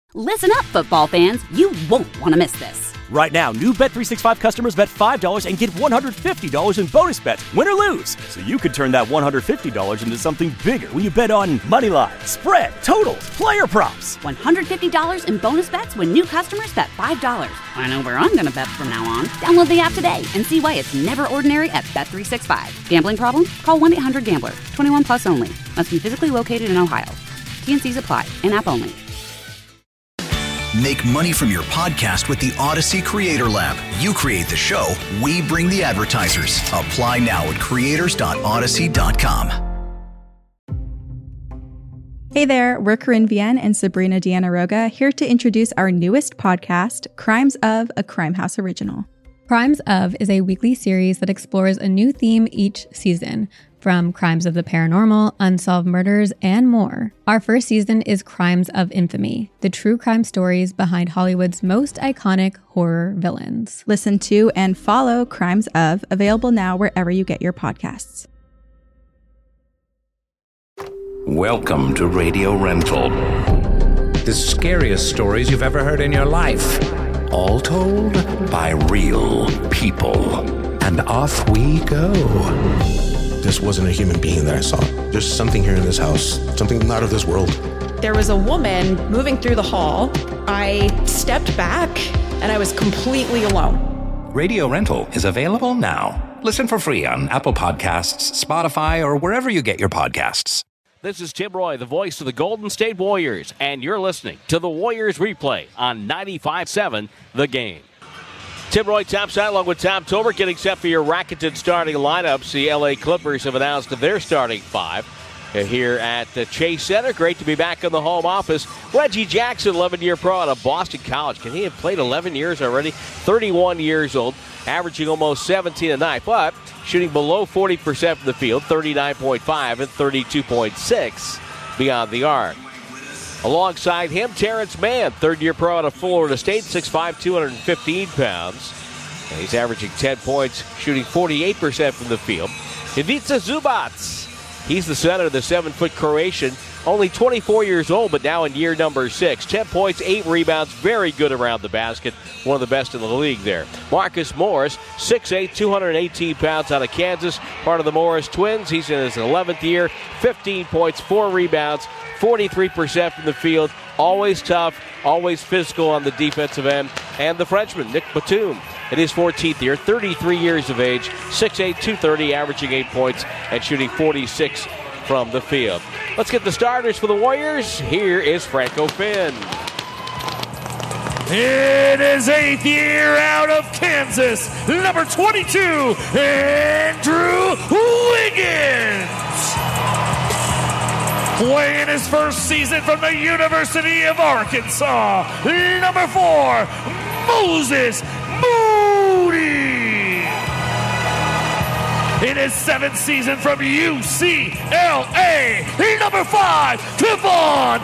Listen up, football fans. You won't want to miss this. Right now, new Bet365 customers bet $5 and get $150 in bonus bets, win or lose. So you could turn that $150 into something bigger when you bet on money line, spread, totals, player props. $150 in bonus bets when new customers bet $5. I know where I'm going to bet from now on. Download the app today and see why it's never ordinary at Bet365. Gambling problem? Call 1-800-GAMBLER. 21 plus only. Must be physically located in Ohio. T&Cs apply. In-app only. Make money from your podcast with the Odyssey Creator Lab. You create the show, we bring the advertisers. Apply now at creators.odyssey.com. Hey there, we're Corinne Vienne and Sabrina Deanna Roga here to introduce our newest podcast, Crimes of, a Crime House original. Crimes of is a weekly series that explores a new theme each season, from crimes of the paranormal, unsolved murders, and more. Our first season is Crimes of Infamy, the true crime stories behind Hollywood's most iconic horror villains. Listen to and follow Crimes of, available now wherever you get your podcasts. Welcome to Radio Rental. The scariest stories you've ever heard in your life. All told by real people. And off we go. This wasn't a human being that I saw. There's something here in this house, something not of this world. There was a woman moving through the hall. I stepped back and I was completely alone. Radio Rental is available now. Listen for free on Apple Podcasts, Spotify, or wherever you get your podcasts. This is Tim Roy, the voice of the Golden State Warriors, and you're listening to the Warriors Replay on 95.7 The Game. Tim Roy topside along with Tom Tolbert getting set for your Rakuten starting lineups. The LA Clippers have announced their starting five here at the Chase Center. Great to be back in the home office. Reggie Jackson, 11-year pro out of Boston College. Can he have played 11 years already? 31 years old, averaging almost 17 a night, but shooting below 40% from the field, 39.5 and 32.6 beyond the arc. Alongside him, Terrence Mann, third-year pro out of Florida State, 6'5", 215 pounds. And he's averaging 10 points, shooting 48% from the field. Ivica Zubac, he's the center of the 7-foot Croatian, only 24 years old, but now in year number 6. 10 points, 8 rebounds, very good around the basket, one of the best in the league there. Marcus Morris, 6'8", 218 pounds out of Kansas, part of the Morris Twins. He's in his 11th year, 15 points, 4 rebounds, 43% from the field, always tough, always physical on the defensive end. And the Frenchman, Nick Batum, in his 14th year, 33 years of age, 6'8", 230, averaging 8 points and shooting 46 from the field. Let's get the starters for the Warriors. Here is Franco Finn. In his 8th year out of Kansas, number 22, Andrew Wiggins. Playing his first season from the University of Arkansas, number 4, Moses Moody. In his 7th season from UCLA, number 5, Kevon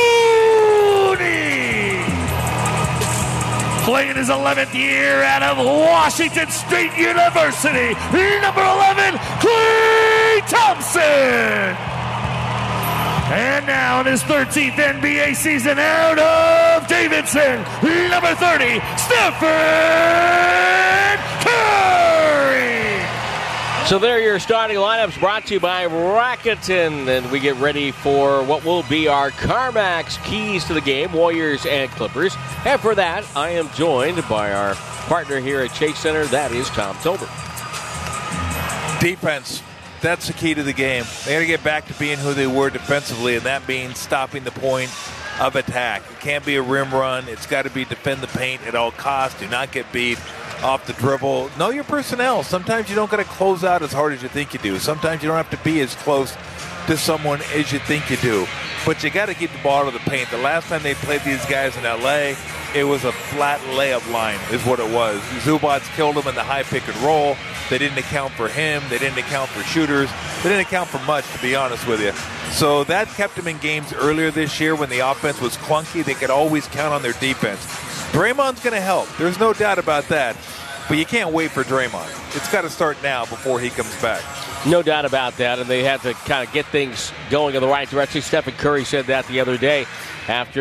Looney. Playing his 11th year out of Washington State University, number 11, Klay Thompson. And now in his 13th NBA season out of Davidson, number 30, Stephen Curry. So there are your starting lineups brought to you by Rakuten. And we get ready for what will be our CarMax keys to the game, Warriors and Clippers. And for that, I am joined by our partner here at Chase Center. That is Tom Tolbert. Defense. That's the key to the game. They got to get back to being who they were defensively, and that means stopping the point of attack. It can't be a rim run. It's got to be defend the paint at all costs. Do not get beat off the dribble. Know your personnel. Sometimes you don't got to close out as hard as you think you do. Sometimes you don't have to be as close to someone as you think you do. But you got to keep the ball out of the paint. The last time they played these guys in L.A., it was a flat layup line is what it was. Zubac killed him in the high pick and roll. They didn't account for him. They didn't account for shooters. They didn't account for much, to be honest with you. So that kept them in games earlier this year when the offense was clunky. They could always count on their defense. Draymond's going to help. There's no doubt about that. But you can't wait for Draymond. It's got to start now before he comes back. No doubt about that, and they had to kind of get things going in the right direction. Stephen Curry said that the other day after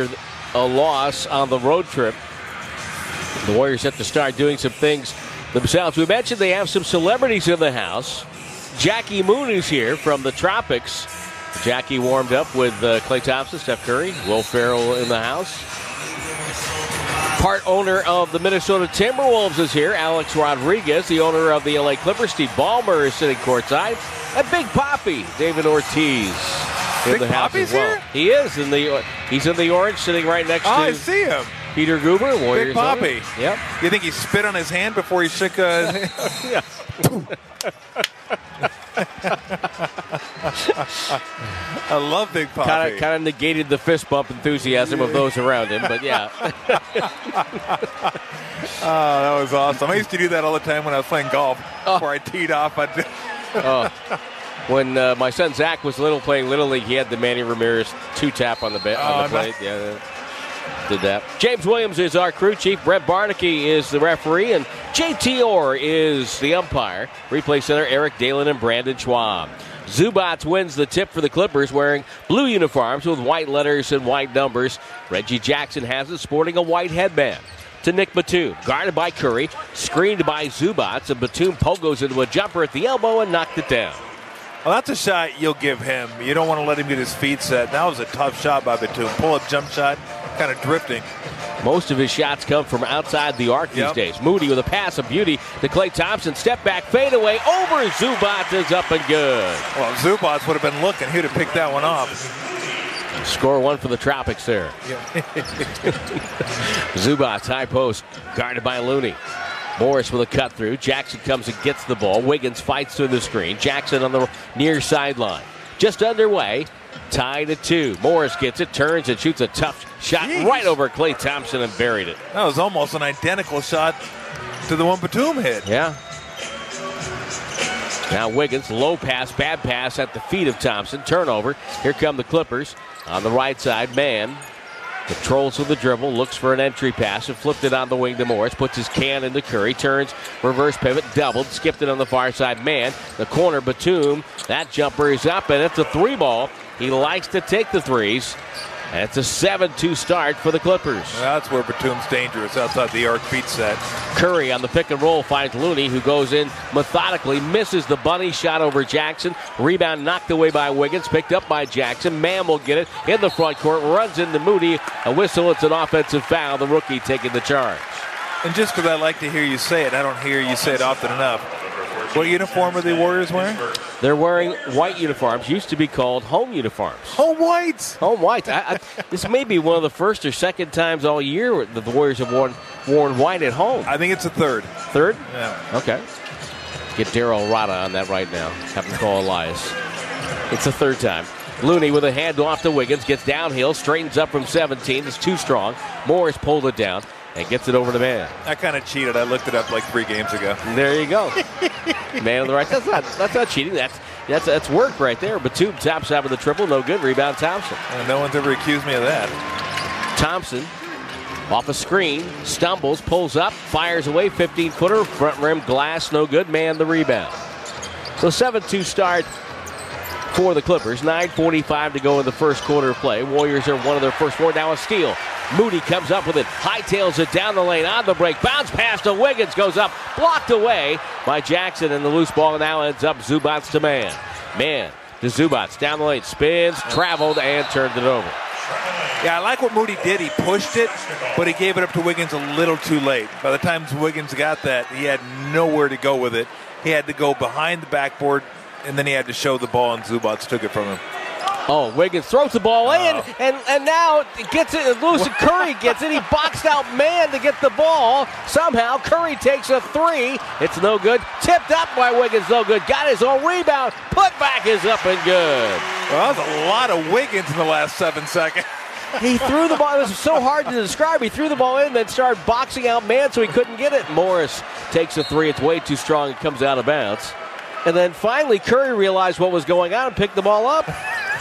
a loss on the road trip. The Warriors have to start doing some things themselves. We mentioned they have some celebrities in the house. Jackie Moon is here from the Tropics. Jackie warmed up with Klay Thompson, Steph Curry, Will Ferrell in the house. Part owner of the Minnesota Timberwolves is here. Alex Rodriguez, the owner of the LA Clippers. Steve Ballmer is sitting courtside. And Big Papi, David Ortiz, in Big the house Papi's as well. here? He is. He's in the orange, sitting right next to I see him. Peter Guber, Warriors. Big Papi. Owner. Yep. You think he spit on his hand before he shook his Yeah. I love Big Papi. Kind of negated the fist bump enthusiasm of those around him, but yeah. Oh, that was awesome. I used to do that all the time when I was playing golf. Before I teed off, When my son Zach was little playing Little League, he had the Manny Ramirez 2-tap on the plate. Yeah, did that. James Williams is our crew chief. Brett Barnaky is the referee, and JT Orr is the umpire. Replay center, Eric Dalen and Brandon Schwab. Zubats wins the tip for the Clippers, wearing blue uniforms with white letters and white numbers. Reggie Jackson has it, sporting a white headband. To Nick Batum, guarded by Curry, screened by Zubats, and Batum pogos into a jumper at the elbow and knocked it down. Well, that's a shot you'll give him. You don't want to let him get his feet set. That was a tough shot by Batum. Pull-up jump shot, kind of drifting. Most of his shots come from outside the arc these days. Moody with a pass of beauty to Klay Thompson. Step back, fade away, over Zubats is up and good. Well, Zubats would have been looking. He would have picked that one off. Score one for the Tropics there. Zubats, high post, guarded by Looney. Morris with a cut through. Jackson comes and gets the ball. Wiggins fights through the screen. Jackson on the near sideline. Just underway. Tied at 2. Morris gets it, turns and shoots a tough shot right over Klay Thompson and buried it. That was almost an identical shot to the one Batum hit. Yeah. Now Wiggins, low pass, bad pass at the feet of Thompson. Turnover. Here come the Clippers. On the right side, Mann controls with the dribble, looks for an entry pass and flipped it on the wing to Morris. Puts his can into Curry, turns, reverse pivot, doubled, skipped it on the far side. Mann, the corner, Batum. That jumper is up, and it's a 3-ball. He likes to take the threes. And it's a 7-2 start for the Clippers. Well, that's where Batum's dangerous, outside the arc feet set. Curry on the pick and roll finds Looney, who goes in methodically, misses the bunny shot over Jackson. Rebound knocked away by Wiggins, picked up by Jackson. Mann will get it in the front court, runs into Moody. A whistle, it's an offensive foul. The rookie taking the charge. And just because I like to hear you say it, I don't hear you say it often enough. What uniform are the Warriors wearing? They're wearing white uniforms. Used to be called home uniforms. Home whites. Home whites. This may be one of the first or second times all year that the Warriors have worn white at home. I think it's a third. Third? Yeah. Okay. Get Daryl Rada on that right now. Have him call Elias. It's the third time. Looney with a handoff to Wiggins. Gets downhill. Straightens up from 17. It's too strong. Morris pulled it down. And gets it over to Mann. I kind of cheated. I looked it up like 3 games ago. There you go. Man on the right. That's not cheating. That's work right there. Batum taps out of the triple. No good. Rebound Thompson. And no one's ever accused me of that. Thompson off a screen. Stumbles. Pulls up. Fires away. 15-footer. Front rim glass. No good. Mann the rebound. So 7-2 start for the Clippers. 9:45 to go in the first quarter of play. Warriors are one of their first 4. Now a steal. Moody comes up with it, hightails it down the lane on the break, bounce pass to Wiggins, goes up, blocked away by Jackson, and the loose ball now ends up Zubats to Mann. Mann to Zubats, down the lane, spins, traveled, and turned it over. Yeah, I like what Moody did. He pushed it, but he gave it up to Wiggins a little too late. By the time Wiggins got that, he had nowhere to go with it. He had to go behind the backboard, and then he had to show the ball, and Zubats took it from him. Oh, Wiggins throws the ball in, and now gets it. Lewis and Curry gets it. He boxed out Mann to get the ball. Somehow Curry takes a 3. It's no good. Tipped up by Wiggins, no good. Got his own rebound. Put back is up and good. Well, that was a lot of Wiggins in the last 7 seconds. He threw the ball. It was so hard to describe. He threw the ball in, then started boxing out Mann so he couldn't get it. Morris takes a 3. It's way too strong. It comes out of bounds. And then finally Curry realized what was going on and picked the ball up.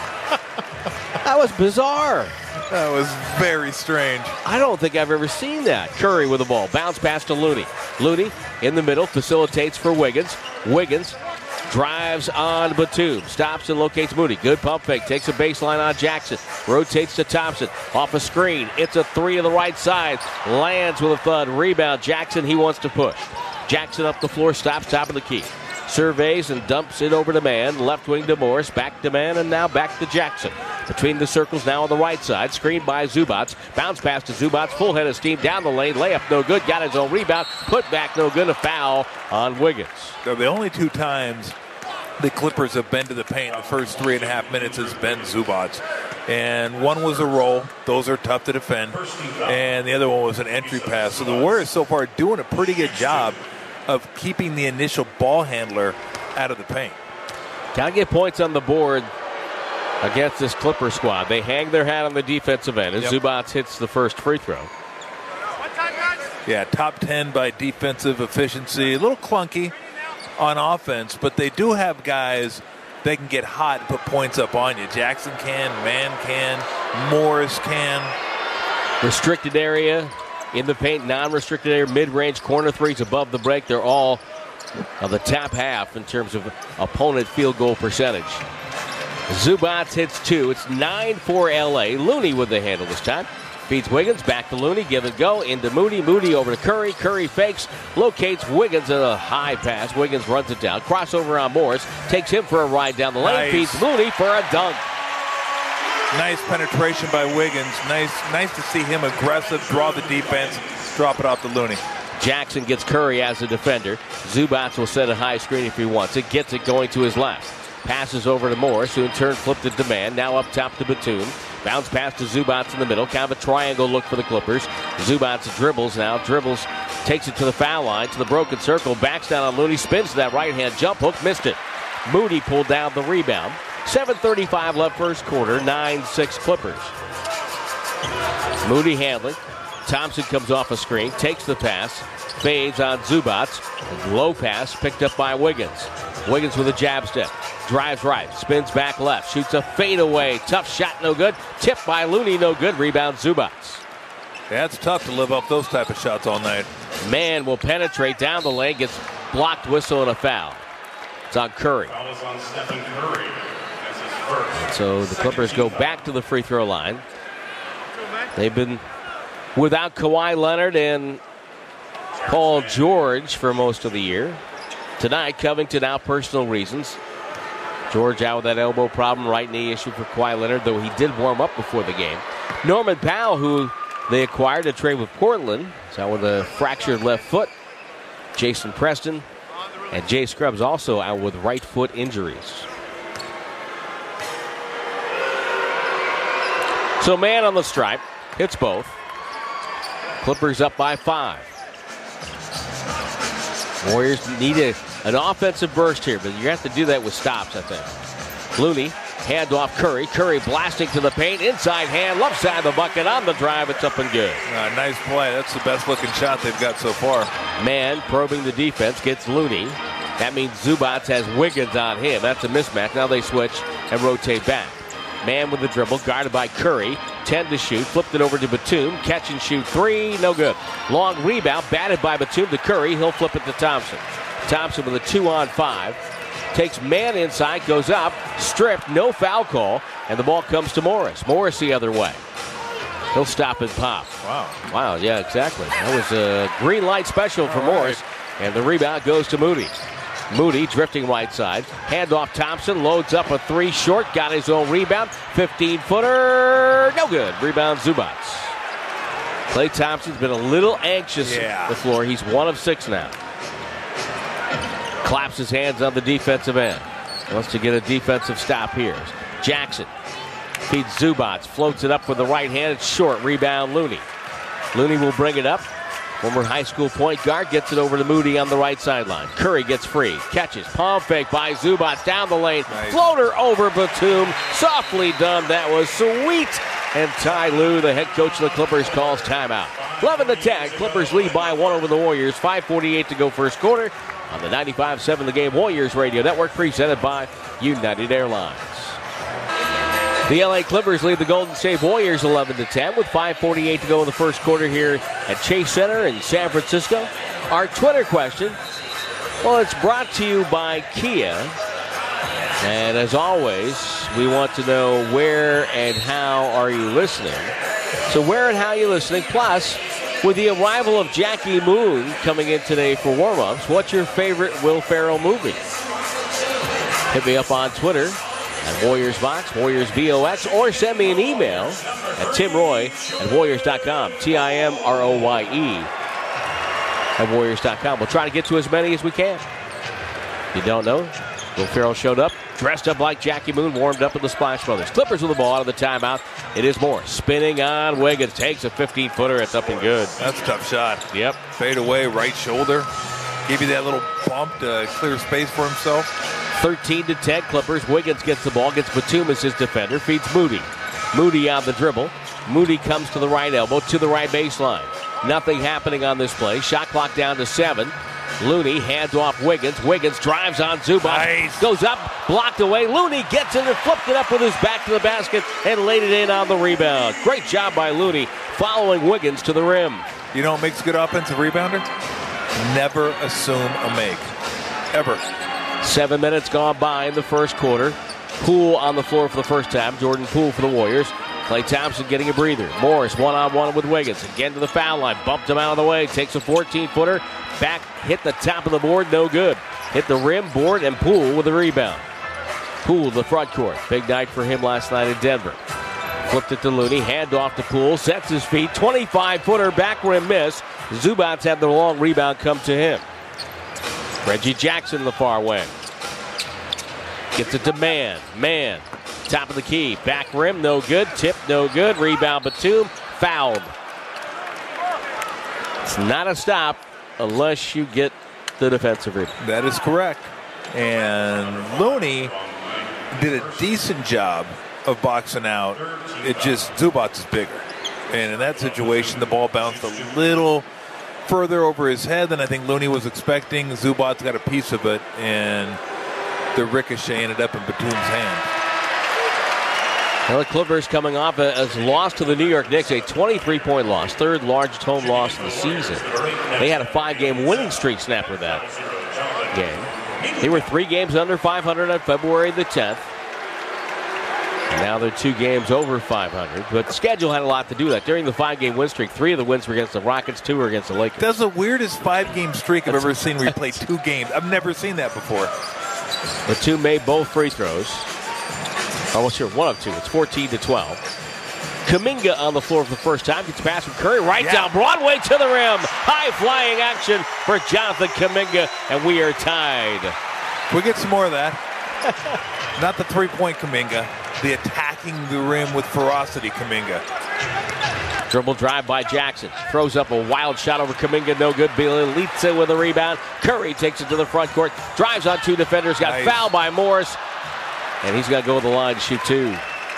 That was bizarre. That was very strange. I don't think I've ever seen that. Curry with the ball. Bounce pass to Looney. Looney in the middle facilitates for Wiggins. Wiggins Drives on Batum. Stops and locates Moody. Good pump fake. Takes a baseline on Jackson. Rotates to Thompson. Off a screen. It's a three to the right side. Lands with a thud. Rebound. Jackson, he wants to push. Jackson up the floor. Stops top of the key. Surveys and dumps it over to Man. Left wing to Morris. Back to Man and now back to Jackson. Between the circles now on the right side. Screened by Zubats. Bounce pass to Zubats. Full head of steam down the lane. Layup no good. Got his own rebound. Put back no good. A foul on Wiggins. So the only two times the Clippers have been to the paint in the first 3.5 minutes has been Zubats. And one was a roll. Those are tough to defend. And the other one was an entry pass. So the Warriors so far doing a pretty good job of keeping the initial ball handler out of the paint. Got to get points on the board against this Clipper squad. They hang their hat on the defensive end as Zubats hits the first free throw. Yeah, top 10 by defensive efficiency. A little clunky on offense, but they do have guys that can get hot and put points up on you. Jackson can, Man can, Morris can. Restricted area in the paint, non-restricted area, mid-range corner threes above the break. They're all of the top half in terms of opponent field goal percentage. Zubats hits two. It's 9-4 LA. Looney with the handle this time. Feeds Wiggins, back to Looney, give and go, into Moody. Moody over to Curry. Curry fakes, locates Wiggins in a high pass. Wiggins runs it down. Crossover on Morris, takes him for a ride down the lane. Feeds Moody for a dunk. Nice penetration by Wiggins. Nice to see him aggressive, draw the defense, drop it off to Looney. Jackson gets Curry as a defender. Zubats will set a high screen if he wants it. Gets it going to his left. Passes over to Morris, who in turn flipped it to Man. Now up top to Batum. Bounce pass to Zubats in the middle. Kind of a triangle look for the Clippers. Zubats dribbles, takes it to the foul line, to the broken circle. Backs down on Looney, spins to that right-hand jump hook, missed it. Moody pulled down the rebound. 7:35 left first quarter, 9-6 Clippers. Moody handling. Thompson comes off a screen, takes the pass, fades on Zubats. Low pass picked up by Wiggins. Wiggins with a jab step. Drives right, spins back left, shoots a fadeaway. Tough shot, no good. Tipped by Looney, no good. Rebound Zubats. Yeah, it's tough to live up those type of shots all night. Man will penetrate down the lane, gets blocked, whistle, and a foul. It's on Curry. So the Clippers go back to the free throw line. They've been without Kawhi Leonard and Paul George for most of the year. Tonight, Covington out personal reasons. George out with that elbow problem, right knee issue for Kawhi Leonard, though he did warm up before the game. Norman Powell, who they acquired to trade with Portland, is out with a fractured left foot. Jason Preston and Jay Scruggs also out with right foot injuries. So Man on the stripe, hits both. Clippers up by 5. Warriors need an offensive burst here, but you have to do that with stops, I think. Looney, hand off Curry. Curry blasting to the paint. Inside hand, left side of the bucket. On the drive, it's up and good. Nice play. That's the best looking shot they've got so far. Man probing the defense, gets Looney. That means Zubats has Wiggins on him. That's a mismatch. Now they switch and rotate back. Man with the dribble, guarded by Curry. 10 to shoot, flipped it over to Batum. Catch and shoot three, no good. Long rebound, batted by Batum to Curry. He'll flip it to Thompson. Thompson with a 2-on-5. Takes Man inside, goes up, stripped, no foul call, and the ball comes to Morris. Morris the other way. He'll stop and pop. Wow, yeah, exactly. That was a green light special for Morris, and the rebound goes to Moody. Moody drifting right side. Hand off Thompson. Loads up a three short. Got his own rebound. 15-footer. No good. Rebound Zubats. Klay Thompson's been a little anxious on the floor. He's 1 of 6 now. Claps his hands on the defensive end. Wants to get a defensive stop here. Jackson feeds Zubats. Floats it up with the right hand. It's short. Rebound Looney. Looney will bring it up. Former high school point guard gets it over to Moody on the right sideline. Curry gets free. Catches. Palm fake by Zubats down the lane. Nice. Floater over Batum. Softly done. That was sweet. And Ty Lue, the head coach of the Clippers, calls timeout. 11-10. Clippers lead by 1 over the Warriors. 5:48 to go first quarter. On the 95.7 The Game Warriors Radio Network, presented by United Airlines. The LA Clippers lead the Golden State Warriors 11-10 with 5:48 to go in the first quarter here at Chase Center in San Francisco. Our Twitter question, Well, it's brought to you by Kia. And as always, we want to know where and how are you listening. So where and how are you listening? Plus, with the arrival of Jackie Moon coming in today for warm-ups, what's your favorite Will Ferrell movie? Hit me up on Twitter at WarriorsBox, WarriorsBOX, or send me an email at timroye@warriors.com, TIMROYE at warriors.com. We'll try to get to as many as we can. If you don't know, Will Ferrell showed up, dressed up like Jackie Moon, warmed up with the Splash Brothers. Clippers with the ball out of the timeout. It is Morris spinning on Wiggins. Takes a 15-footer. It's up and good. That's a tough shot. Yep. Fade away, right shoulder. Give you that little bump to clear space for himself. 13-10 Clippers. Wiggins gets the ball, gets Batum as his defender, feeds Moody. Moody on the dribble. Moody comes to the right elbow, to the right baseline. Nothing happening on this play. Shot clock down to 7. Looney hands off Wiggins. Wiggins drives on Zubac. Nice. Goes up, blocked away. Looney gets it and flipped it up with his back to the basket and laid it in on the rebound. Great job by Looney following Wiggins to the rim. You know what makes a good offensive rebounder? Never assume a make. Ever. 7 minutes gone by in the first quarter. Poole on the floor for the first time. Jordan Poole for the Warriors. Klay Thompson getting a breather. Morris one-on-one with Wiggins. Again to the foul line. Bumped him out of the way. Takes a 14-footer. Back, hit the top of the board. No good. Hit the rim, board, and Poole with the rebound. Poole, the front court. Big night for him last night in Denver. Flipped it to Looney. Hand off to Poole. Sets his feet. 25-footer. Back rim miss. Zubac had the long rebound come to him. Reggie Jackson in the far wing. Gets it to Man. Man. Top of the key. Back rim, no good. Tip, no good. Rebound, Batum. Fouled. It's not a stop unless you get the defensive rebound. That is correct. And Looney did a decent job of boxing out. It just, Zubac is bigger. And in that situation, the ball bounced a little further over his head than I think Looney was expecting. Zubac got a piece of it, and the ricochet ended up in Batum's hand. Well, the Clippers coming off a loss to the New York Knicks, a 23-point loss, third largest home loss of the season. They had a 5-game winning streak snap with that game. They were 3 games under 500 on February the 10th. And now they're 2 games over 500. But the schedule had a lot to do with that. During the 5-game win streak, 3 of the wins were against the Rockets, 2 were against the Lakers. That's the weirdest 5-game streak I've ever seen where you play 2 games. I've never seen that before. Batum made both free throws. Almost here, 1 of 2. It's 14-12. Kuminga on the floor for the first time. Gets past from Curry right down Broadway to the rim. High-flying action for Jonathan Kuminga, and we are tied. Can we get some more of that? Not the three-point Kuminga. The attacking the rim with ferocity Kuminga. Dribble drive by Jackson. Throws up a wild shot over Kuminga. No good. Bielitsa with a rebound. Curry takes it to the front court. Drives on 2 defenders. Got fouled by Morris. And he's got to go to the line to shoot 2.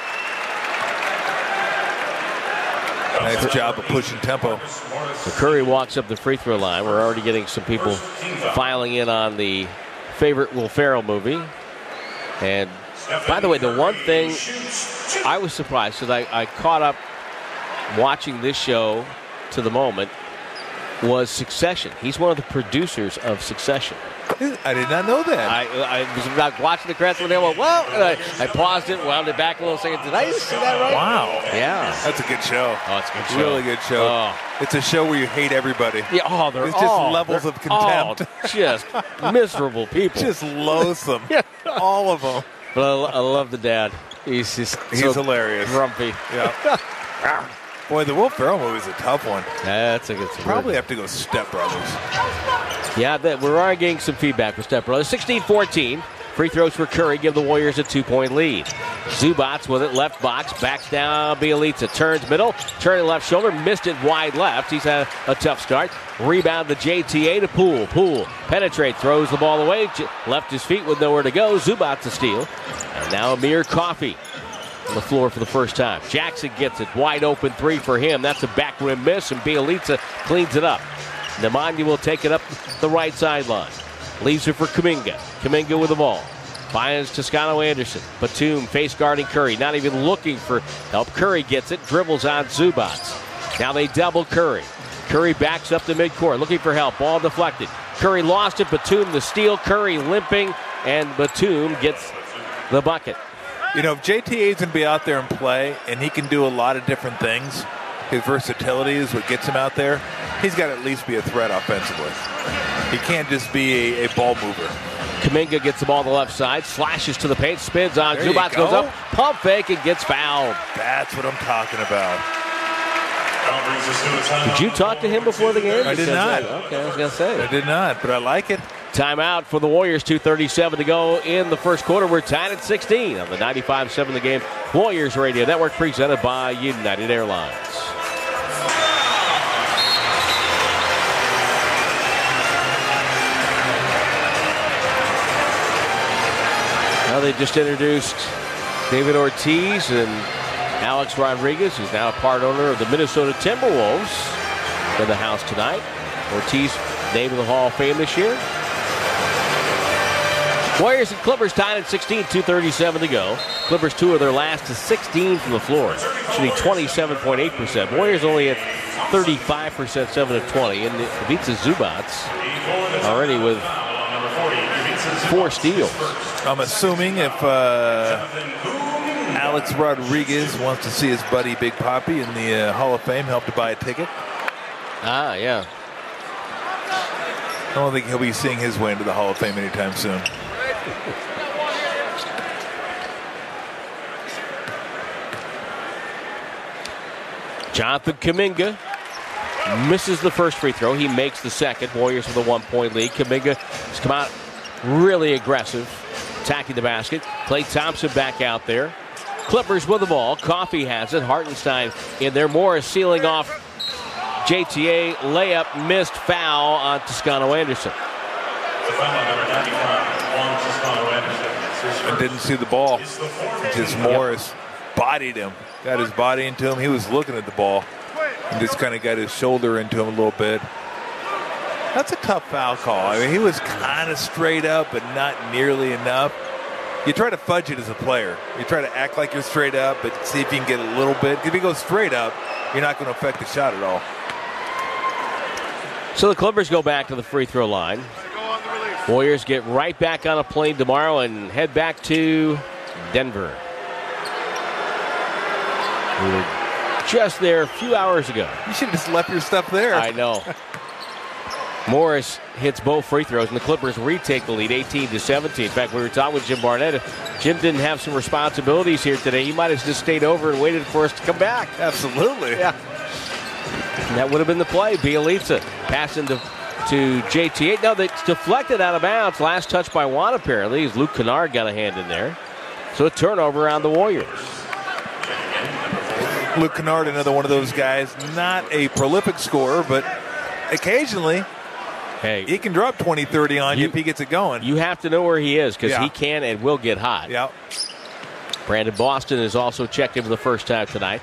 Nice job of pushing tempo. So Curry walks up the free throw line. We're already getting some people filing in on the favorite Will Ferrell movie. And by the way, the one thing I was surprised, because I caught up watching this show to the moment, was Succession. He's one of the producers of Succession. I did not know that. I was watching the credits when they went, well, and I paused it, wound it back a little second. Did I see that right? Wow. Yeah. That's a good show. Oh, it's a good show. Really good show. Oh. It's a show where you hate everybody. Yeah, It's just levels of contempt. Just miserable people. Just loathsome. All of them. But I love the dad. He's hilarious. Grumpy. Yeah. Boy, the Will Ferrell movie is a tough one. That's a good one. Probably have to go Step Brothers. Yeah, we're already getting some feedback for Step Brothers. 16-14. Free throws for Curry give the Warriors a 2-point lead. Zubac with it, left box, backs down Bielitsa, turns middle, turning left shoulder, missed it wide left. He's had a tough start. Rebound to JTA to Poole. Poole penetrates, throws the ball away, left his feet with nowhere to go. Zubac to steal. And now Amir Coffey on the floor for the first time. Jackson gets it, wide open 3 for him. That's a back rim miss, and Bielitsa cleans it up. Nemanja will take it up the right sideline. Leaves it for Kuminga. Kuminga with the ball. Finds Toscano-Anderson. Batum face guarding Curry. Not even looking for help. Curry gets it. Dribbles on Zubac. Now they double Curry. Curry backs up the midcourt. Looking for help. Ball deflected. Curry lost it. Batum the steal. Curry limping, and Batum gets the bucket. You know, if JTA is going to be out there and play, and he can do a lot of different things, his versatility is what gets him out there, he's got to at least be a threat offensively. He can't just be a ball mover. Kuminga gets the ball on the left side, slashes to the paint, spins on Zubac, goes up, pump fake, and gets fouled. That's what I'm talking about. Did you talk to him before the game? I did not. Okay, I was going to say. I did not, but I like it. Timeout for the Warriors, 2:37 to go in the first quarter. We're tied at 16 on the 95.7 The Game Warriors Radio Network, presented by United Airlines. Now they just introduced David Ortiz and Alex Rodriguez, who's now a part owner of the Minnesota Timberwolves, in the house tonight. Ortiz named in the Hall of Fame this year. Warriors and Clippers tied at 16, 2:37 to go. Clippers 2 of their last to 16 from the floor, shooting 27.8%. Warriors only at 35%, 7 of 20. And Ivica Zubac already with 4 steals. I'm assuming if Alex Rodriguez wants to see his buddy Big Papi in the Hall of Fame, help to buy a ticket. Ah, yeah. I don't think he'll be seeing his way into the Hall of Fame anytime soon. Jonathan Kuminga misses the first free throw. He makes the second. Warriors with a 1-point lead. Kuminga has come out really aggressive, attacking the basket. Klay Thompson back out there. Clippers with the ball. Coffey has it. Hartenstein in there. Morris sealing off JTA. Layup missed, foul on Toscano Anderson. And didn't see the ball. Just Morris bodied him. Got his body into him. He was looking at the ball. And just kind of got his shoulder into him a little bit. That's a tough foul call. I mean, he was kind of straight up, but not nearly enough. You try to fudge it as a player. You try to act like you're straight up, but see if you can get a little bit. If you go straight up, you're not going to affect the shot at all. So the Clippers go back to the free throw line. Warriors get right back on a plane tomorrow and head back to Denver. We were just there a few hours ago. You should have just left your stuff there. I know. Morris hits both free throws, and the Clippers retake the lead 18-17. In fact, we were talking with Jim Barnett. If Jim didn't have some responsibilities here today, he might have just stayed over and waited for us to come back. Absolutely. Yeah. And that would have been the play. Bielitsa passing to JT8. No, it's deflected out of bounds. Last touch by Juan, apparently, as Luke Kennard got a hand in there. So a turnover on the Warriors. Luke Kennard, another one of those guys, not a prolific scorer, but occasionally he can drop 20-30 on you if he gets it going. You have to know where he is, because he can and will get hot. Yeah. Brandon Boston is also checked in for the first time tonight.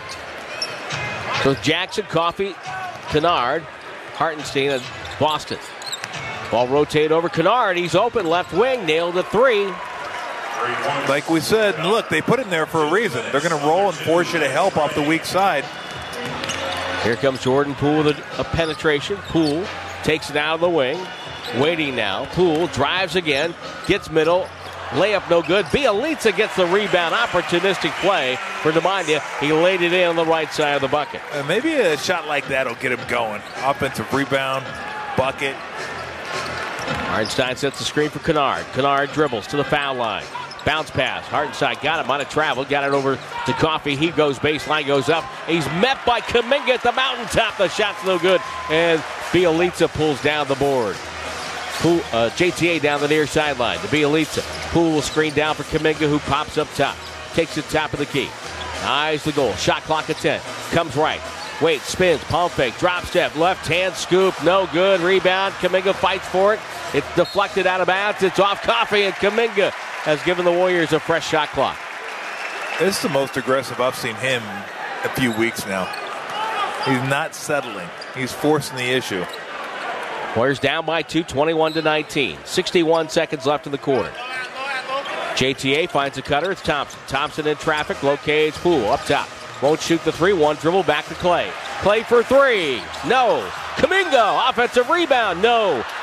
So Jackson, Coffey, Kennard, Hartenstein, and Boston. Ball rotated over Kennard. He's open, left wing, nailed a 3. Like we said, and look, they put him there for a reason. They're going to roll and force you to help off the weak side. Here comes Jordan Poole with a penetration. Poole takes it out of the wing. Waiting now. Poole drives again. Gets middle. Layup no good. Bielitsa gets the rebound. Opportunistic play for Nemanja. He laid it in on the right side of the bucket. Maybe a shot like that will get him going. Offensive rebound, bucket. Hartenstein sets the screen for Kennard. Kennard dribbles to the foul line. Bounce pass. Hartenstein got him on a travel. Got it over to Coffey. He goes baseline, goes up. He's met by Kuminga at the mountaintop. The shot's no good. And Bielitsa pulls down the board. Poole, JTA down the near sideline to Bielitsa. Poole will screen down for Kuminga, who pops up top. Takes it top of the key. Eyes the goal. Shot clock at 10. Comes right. Waits, spins, palm fake, drop step, left hand scoop, no good. Rebound. Kuminga fights for it. It's deflected out of bounds. It's off Coffey, and Kuminga has given the Warriors a fresh shot clock. This is the most aggressive I've seen him a few weeks now. He's not settling. He's forcing the issue. Warriors down by 2, 21-19. 61 seconds left in the quarter. JTA finds a cutter. It's Thompson. Thompson in traffic. Locates Poole up top. Won't shoot the 3. One dribble back to Klay. Klay for 3. No. Kuminga. Offensive rebound. No.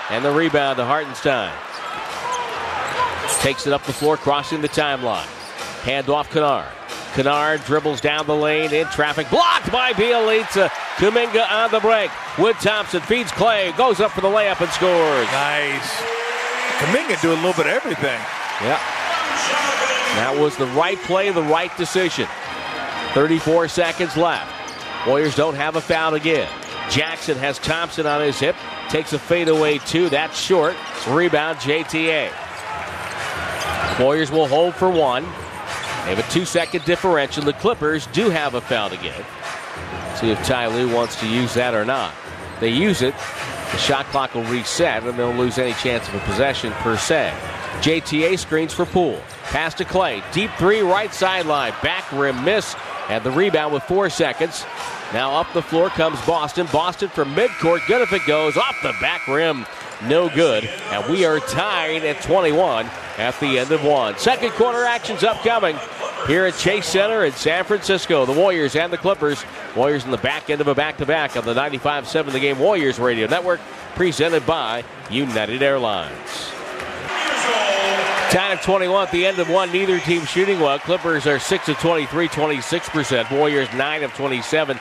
And the rebound to Hartenstein. Takes it up the floor, crossing the timeline. Hand off Kennard. Kennard dribbles down the lane in traffic. Blocked by Bielitsa. Kuminga on the break. Wood Thompson feeds Clay. Goes up for the layup and scores. Nice. Kuminga doing a little bit of everything. Yeah. That was the right play, the right decision. 34 seconds left. Warriors don't have a foul again. Jackson has Thompson on his hip. Takes a fadeaway two. That's short. Rebound JTA. Warriors will hold for one. They have a 2-second differential. The Clippers do have a foul again. See if Ty Lue wants to use that or not. They use it. The shot clock will reset, and they'll lose any chance of a possession per se. JTA screens for Poole. Pass to Clay. Deep three, right sideline. Back rim miss. And the rebound with 4 seconds. Now up the floor comes Boston. Boston from midcourt. Good if it goes. Off the back rim. No good. And we are tied at 21 at the end of one. Second quarter action's upcoming here at Chase Center in San Francisco. The Warriors and the Clippers. Warriors in the back end of a back-to-back on the 95.7 The Game Warriors Radio Network. Presented by United Airlines. Tied at 21 at the end of one. Neither team shooting well. Clippers are 6 of 23, 26%. Warriors 9 of 27,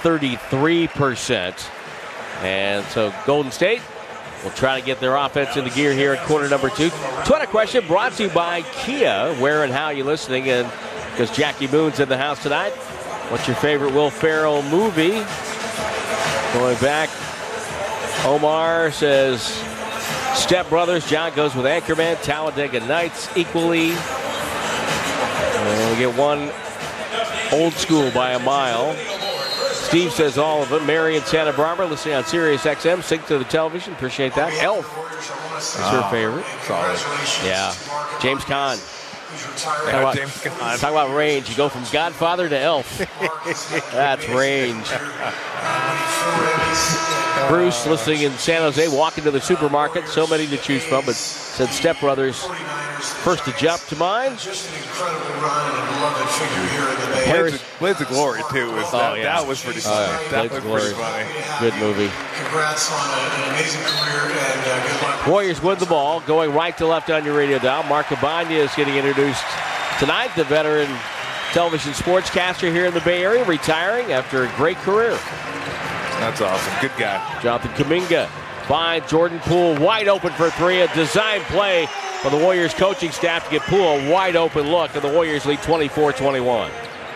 33%. And so Golden State will try to get their offense into gear here at quarter number 2. Twitter question brought to you by Kia. Where and how you listening? And because Jackie Moon's in the house tonight. What's your favorite Will Ferrell movie? Going back, Omar says Step Brothers. John goes with Anchorman. Talladega Nights equally. And we get one old school by a mile. Steve says all of it. Mary in Santa Barbara listening on Sirius XM. Sync to the television. Appreciate that. Elf is her favorite. Solid. Yeah. James Caan. Talk about range. You go from Godfather to Elf. That's range. Bruce listening in San Jose, walking to the supermarket. So many to choose from, but said Step Brothers first to jump to mind. Blades of Glory, too. That was pretty funny. That was pretty funny. Good movie. Congrats on an amazing career and good luck. Warriors win the ball, going right to left on your radio dial. Mark Abanya is getting introduced tonight, the veteran television sportscaster here in the Bay Area, retiring after a great career. That's awesome. Good guy. Jonathan Kuminga finds Jordan Poole wide open for three. A design play for the Warriors coaching staff to get Poole a wide open look, and the Warriors lead 24-21.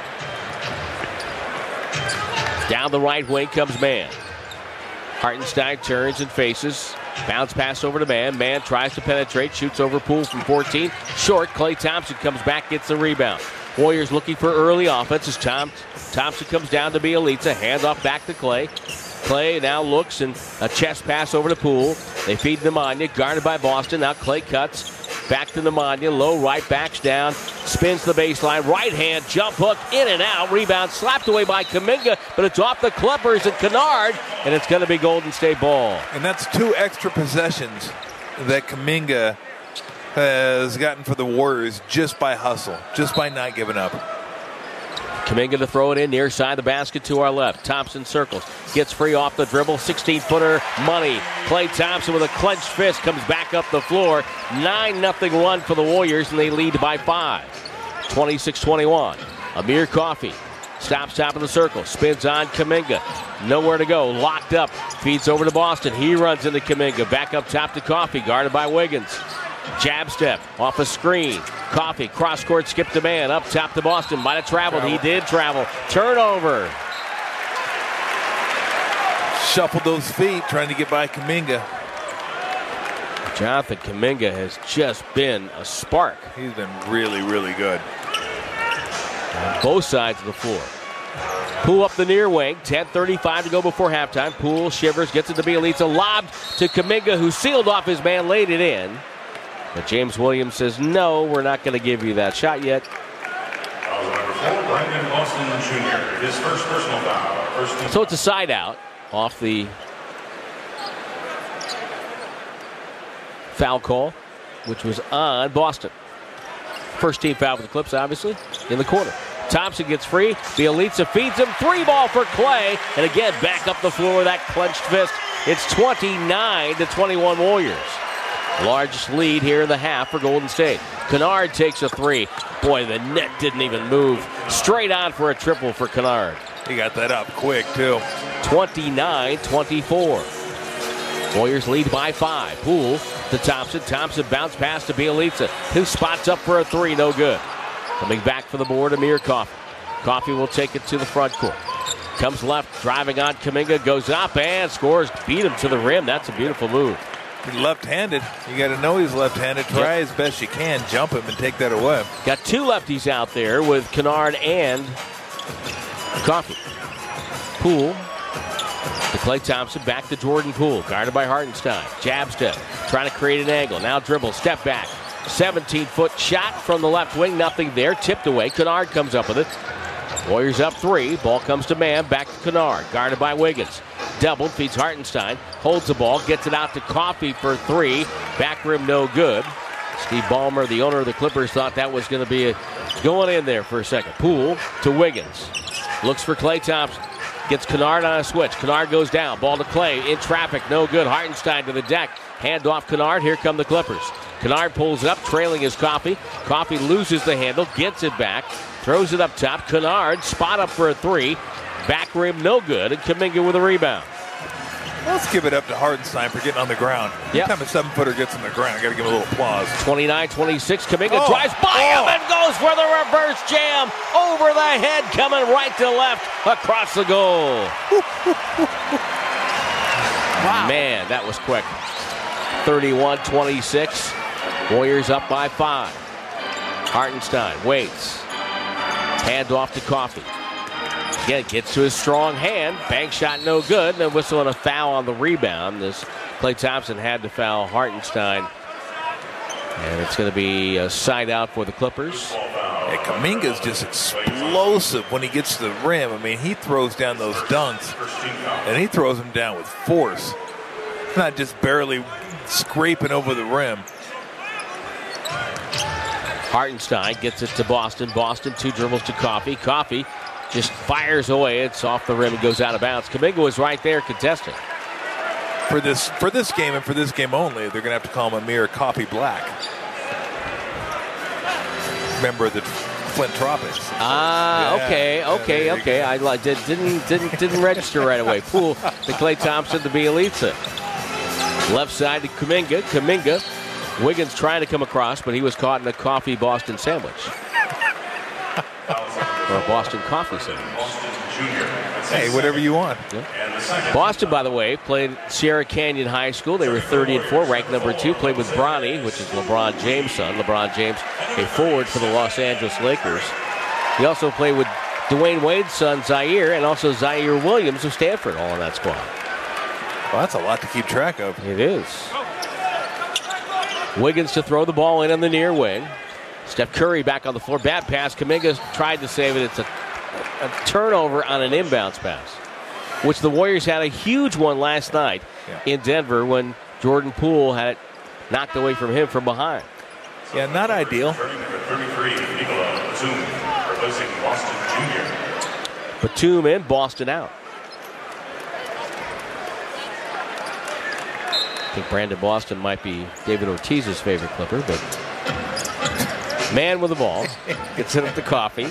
Down the right wing comes Mann. Hartenstein turns and faces. Bounce pass over to Mann. Mann tries to penetrate. Shoots over Poole from 14. Short. Klay Thompson comes back, gets the rebound. Warriors looking for early offense as Thompson comes down to Bielitsa. Handoff back to Klay. Klay now looks and a chest pass over to Poole. They feed Nemanja. Guarded by Boston. Now Klay cuts. Back to Nemanja. Low right. Backs down. Spins the baseline. Right hand. Jump hook. In and out. Rebound slapped away by Kuminga. But it's off the Clippers and Kennard. And it's going to be Golden State ball. And that's 2 extra possessions that Kuminga has gotten for the Warriors just by hustle. Just by not giving up. Kuminga to throw it in near side the basket to our left. Thompson circles. Gets free off the dribble. 16-footer. Money. Klay Thompson with a clenched fist comes back up the floor. 9-0 run for the Warriors, and they lead by 5. 26-21. Amir Coffey stops top of the circle. Spins on Kuminga. Nowhere to go. Locked up. Feeds over to Boston. He runs into Kuminga. Back up top to Coffey. Guarded by Wiggins. Jab step off a screen. Coffey, cross court, skip to man. Up top to Boston. Might have traveled. He did travel. Turnover. Shuffled those feet trying to get by Kuminga. Jonathan Kuminga has just been a spark. He's been really, really good. On both sides of the floor. Poole up the near wing. 10:35 to go before halftime. Poole shivers, gets it to Bielitsa. Lobbed to Kuminga, who sealed off his man, laid it in. But James Williams says, no, we're not going to give you that shot yet. Brandon Boston Jr., his first personal foul. So it's a side out off the foul call, which was on Boston. First team foul for the Clips, obviously, in the quarter. Thompson gets free. Bielitsa feeds him. 3 ball for Klay. And again, back up the floor with that clenched fist It's 29-21 Warriors. Largest lead here in the half for Golden State. Kennard takes a three. Boy, the net didn't even move. Straight on for a triple for Kennard. He got that up quick, too. 29-24. Warriors lead by 5. Poole to Thompson. Thompson bounce pass to Bielitsa, who spots up for a three. No good. Coming back for the board, Amir Coffey. Coffey will take it to the front court. Comes left, driving on Kuminga, goes up and scores. Beat him to the rim. That's a beautiful move. He's left-handed. You got to know he's left-handed. Try as best you can. Jump him and take that away. Got two lefties out there with Kennard and Coffey. Poole to Klay Thompson. Back to Jordan Poole. Guarded by Hartenstein. Jab step. Trying to create an angle. Now dribble. Step back. 17-foot shot from the left wing. Nothing there. Tipped away. Kennard comes up with it. Warriors up 3. Ball comes to Mann. Back to Kennard. Guarded by Wiggins. Doubled. Feeds Hartenstein. Holds the ball. Gets it out to Coffey for 3. Back rim no good. Steve Ballmer, the owner of the Clippers, thought that was going to be going in there for a second. Poole to Wiggins. Looks for Klay Thompson. Gets Kennard on a switch. Kennard goes down. Ball to Klay. In traffic. No good. Hartenstein to the deck. Hand off Kennard. Here come the Clippers. Kennard pulls it up. Trailing is Coffey. Coffey loses the handle. Gets it back. Throws it up top. Kennard spot up for a 3. Back rim no good. And Kuminga with a rebound. Let's give it up to Hartenstein for getting on the ground. Yep. Every time a 7-footer gets on the ground, I got to give him a little applause. 29-26. Kuminga drives by him and goes for the reverse jam. Over the head, coming right to left across the goal. Wow. Man, that was quick. 31-26. Warriors up by 5. Hartenstein waits. Hand off to Coffey. Again, gets to his strong hand. Bank shot no good. And a whistle and a foul on the rebound. This Klay Thompson had to foul Hartenstein. And it's going to be a side out for the Clippers. Yeah, Kuminga's just explosive when he gets to the rim. I mean, he throws down those dunks, and he throws them down with force. It's not just barely scraping over the rim. Hartenstein gets it to Boston. Boston 2 dribbles to Coffey. Coffey just fires away. It's off the rim and goes out of bounds. Kuminga was right there contesting. For this game and for this game only, they're going to have to call him Amir Coffey Black. Member of the Flint Tropics. Okay. I didn't register right away. Poole to Klay Thompson to Bielitsa. Left side to Kuminga. Kuminga. Wiggins trying to come across, but he was caught in a Coffey Boston sandwich. Or a Boston coffee sandwich. Hey, whatever you want. Yeah. Boston, by the way, played Sierra Canyon High School. They were 30-4, ranked number 2. Played with Bronny, which is LeBron James' son. LeBron James, a forward for the Los Angeles Lakers. He also played with Dwayne Wade's son, Zaire, and also Zaire Williams of Stanford, all on that squad. Well, that's a lot to keep track of. It is. Wiggins to throw the ball in on the near wing. Steph Curry back on the floor. Bad pass. Kuminga tried to save it. It's a turnover on an inbounds pass, which the Warriors had a huge one last night in Denver when Jordan Poole had it knocked away from him from behind. Yeah, not ideal. Batum in, Boston out. I think Brandon Boston might be David Ortiz's favorite Clipper, but Mann with the ball. Gets it up to Coffey.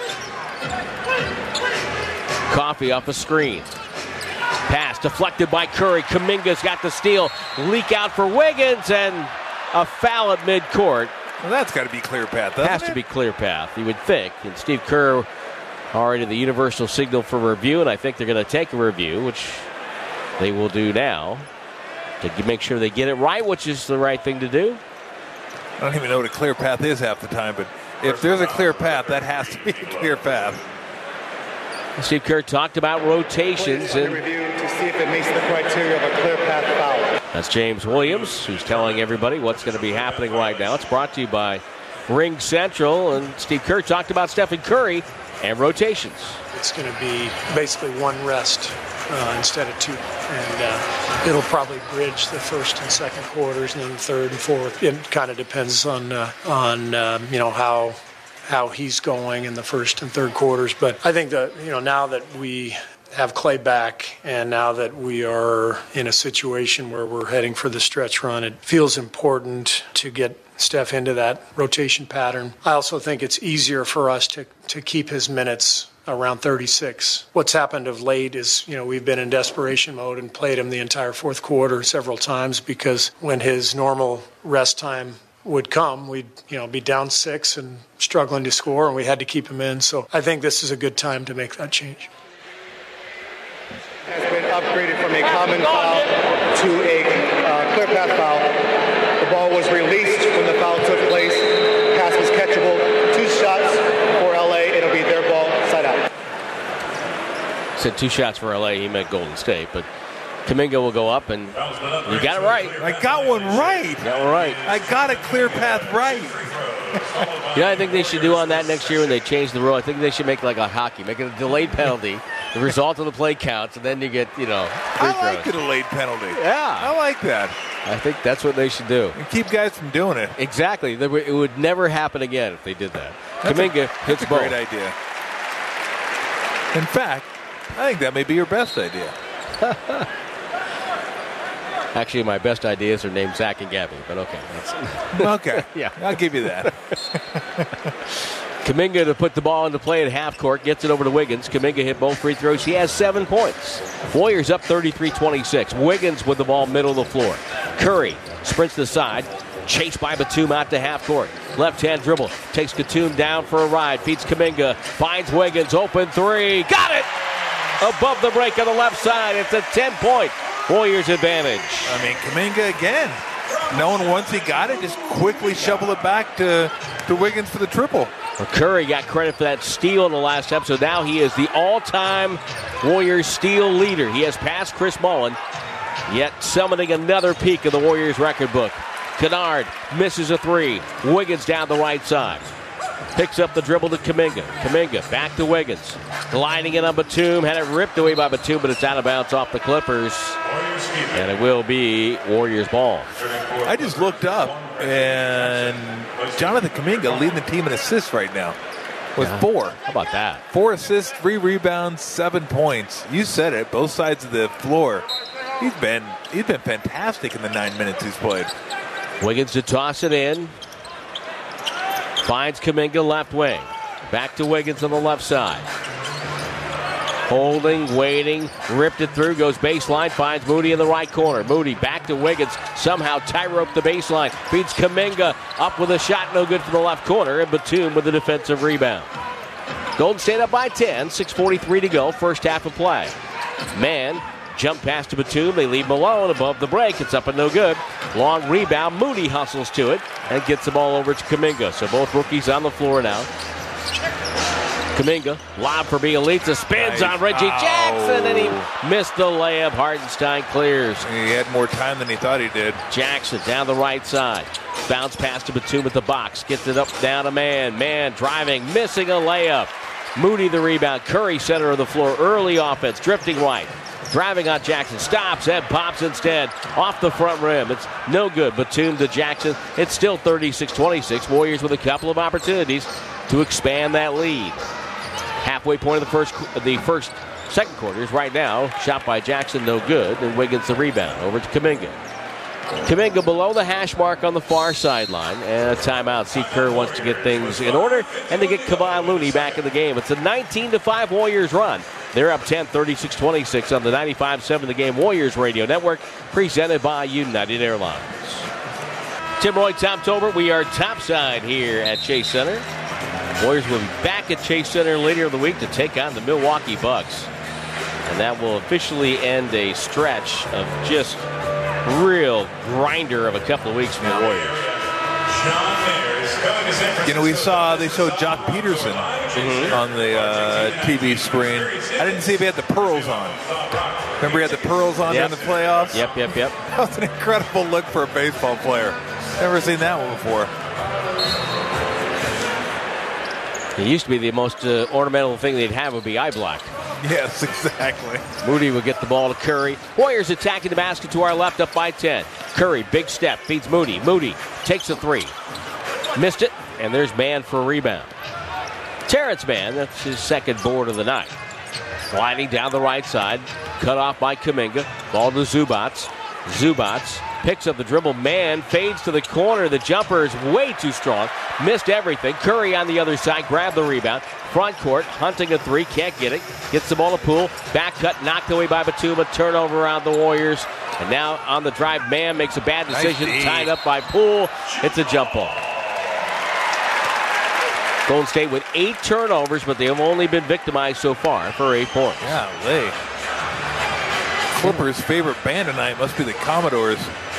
Coffey off a screen. Pass deflected by Curry. Kuminga's got the steal. Leak out for Wiggins and a foul at midcourt. Well, that's got to be clear path, doesn't it? Has to be clear path, you would think. And Steve Kerr already the universal signal for review, and I think they're going to take a review, which they will do now to make sure they get it right, which is the right thing to do. I don't even know what a clear path is half the time, but if there's a clear path, that has to be a clear path. Steve Kerr talked about rotations and review to see if it meets the criteria of a clear path foul. That's James Williams, who's telling everybody what's going to be happening right now. It's brought to you by Ring Central, and Steve Kerr talked about Stephen Curry and rotations. It's going to be basically one rest instead of 2, and it'll probably bridge the first and second quarters, and then the third and fourth. It kind of depends on how he's going in the first and third quarters. But I think that now that we have Clay back, and now that we are in a situation where we're heading for the stretch run, it feels important to get Steph into that rotation pattern. I also think it's easier for us to keep his minutes around 36. What's happened of late is, we've been in desperation mode and played him the entire fourth quarter several times, because when his normal rest time would come, we'd be down 6 and struggling to score, and we had to keep him in. So I think this is a good time to make that change. Has been upgraded from a common foul to a clear path foul. The ball was released when the foul took place. Pass was catchable. 2 shots for LA. It'll be their ball, side out. Said 2 shots for LA. He meant Golden State, but Kuminga will go up, and you got it right. I got one right. I got a clear path right. I think they should do on that next year when they change the rule. I think they should make like a hockey, make it a delayed penalty. The result of the play counts, and then you get, free throws. I like the delayed penalty. Yeah. I like that. I think that's what they should do. And keep guys from doing it. Exactly. It would never happen again if they did that. Kuminga hits both. That's a great idea. In fact, I think that may be your best idea. Actually, my best ideas are named Zach and Gabby, but okay. Okay. Yeah. I'll give you that. Kuminga to put the ball into play at half court, gets it over to Wiggins. Kuminga hit both free throws. He has 7 points. Warriors up 33-26. Wiggins with the ball middle of the floor. Curry sprints to the side, chased by Batum out to half court. Left-hand dribble, takes Batum down for a ride, beats Kuminga, finds Wiggins, open 3, got it! Above the break on the left side, it's a 10-point Warriors advantage. Kuminga again. Knowing once he got it, just quickly shovel it back to Wiggins for the triple. Well, Curry got credit for that steal in the last episode. Now he is the all-time Warriors steal leader. He has passed Chris Mullin, yet summoning another peak of the Warriors record book. Kennard misses a 3. Wiggins down the right side. Picks up the dribble to Kuminga. Kuminga back to Wiggins. Gliding in on Batum. Had it ripped away by Batum, but it's out of bounds off the Clippers. And it will be Warriors ball. I just looked up, and Jonathan Kuminga leading the team in assists right now with 4. How about that? 4 assists, 3 rebounds, 7 points. You said it, both sides of the floor. He's been fantastic in the 9 minutes he's played. Wiggins to toss it in. Finds Kuminga left wing. Back to Wiggins on the left side. Holding, waiting, ripped it through, goes baseline, finds Moody in the right corner. Moody back to Wiggins, somehow tie-rope the baseline. Beats Kuminga, up with a shot, no good from the left corner, and Batum with the defensive rebound. Golden State up by 10, 6:43 to go, first half of play. Man, jump pass to Batum, they leave him alone above the break, it's up and no good. Long rebound, Moody hustles to it and gets the ball over to Kuminga. So both rookies on the floor now. Kuminga, lob for Bielitsa, spins on Reggie Jackson, and he missed the layup. Hartenstein clears. He had more time than he thought he did. Jackson down the right side. Bounce pass to Batum at the box. Gets it up, down to Man. Man driving, missing a layup. Moody the rebound. Curry center of the floor. Early offense, drifting right. Driving on Jackson. Stops and pops instead. Off the front rim. It's no good. Batum to Jackson. It's still 36-26. Warriors with a couple of opportunities to expand that lead. Halfway point of the second quarter is right now. Shot by Jackson, no good. And Wiggins the rebound. Over to Kuminga. Kuminga below the hash mark on the far sideline. And a timeout. Steve Kerr wants to get things in order and to get Kevon Looney back in the game. It's a 19-5 Warriors run. They're up 10, 36-26 on the 95.7 The Game Warriors Radio Network, presented by United Airlines. Tim Roy, Tom Tolbert. We are topside here at Chase Center. Warriors will be back at Chase Center later in the week to take on the Milwaukee Bucks. And that will officially end a stretch of just real grinder of a couple of weeks for the Warriors. They showed Jock Peterson on the TV screen. I didn't see if he had the pearls on. Remember he had the pearls on during the playoffs? Yep. That was an incredible look for a baseball player. Never seen that one before. It used to be the most ornamental thing they'd have would be eye black. Yes, exactly. Moody will get the ball to Curry. Warriors attacking the basket to our left, up by 10. Curry, big step, feeds Moody. Moody takes a 3. Missed it, and there's Man for a rebound. Terrence Mann, that's his second board of the night. Sliding down the right side. Cut off by Kuminga. Ball to Zubats. Zubats picks up the dribble. Man fades to the corner. The jumper is way too strong. Missed everything. Curry on the other side. Grabbed the rebound. Front court. Hunting a three. Can't get it. Gets the ball to Poole. Back cut. Knocked away by Batum. A turnover around the Warriors. And now on the drive, Man makes a bad decision. Nice tied up by Poole. It's a jump ball. Golden State with 8 turnovers, but they have only been victimized so far for 8 points. Golly. Clippers' favorite band tonight must be the Commodores.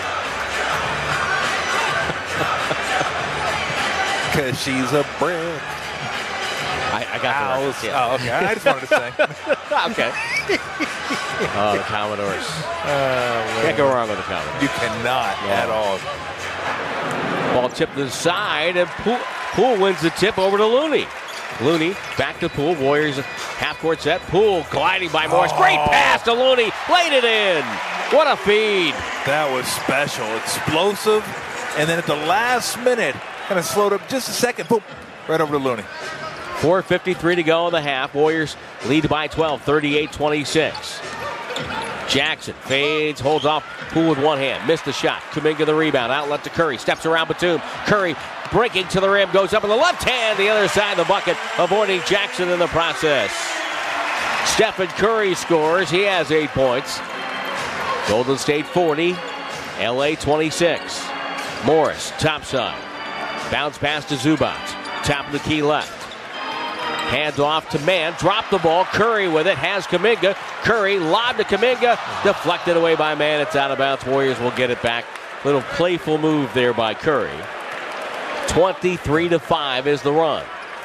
Because she's a brick. I got the reference, Oh, okay. I just wanted to say. Okay. Oh, the Commodores. Can't go wrong with the Commodores. You cannot at all. Ball tipped to the side, and Poole wins the tip over to Looney. Looney back to Poole. Warriors half-court set. Poole gliding by Morris. Great pass to Looney. Laid it in. What a feed. That was special. Explosive. And then at the last minute, kind of slowed up just a second. Boom. Right over to Looney. 4:53 to go in the half. Warriors lead by 12, 38-26. Jackson fades, holds off Poole with one hand. Missed the shot. Kuminga the rebound. Outlet to Curry. Steps around Batum. Curry breaking to the rim. Goes up in the left hand. The other side of the bucket. Avoiding Jackson in the process. Stephen Curry scores. He has 8 points. Golden State 40. LA 26. Morris, top side. Bounce pass to Zubac. Top of the key left. Hands off to Man. Drop the ball. Curry with it. Has Kuminga. Curry lob to Kuminga. Deflected away by Man. It's out of bounds. Warriors will get it back. Little playful move there by Curry. 23-5 is the run.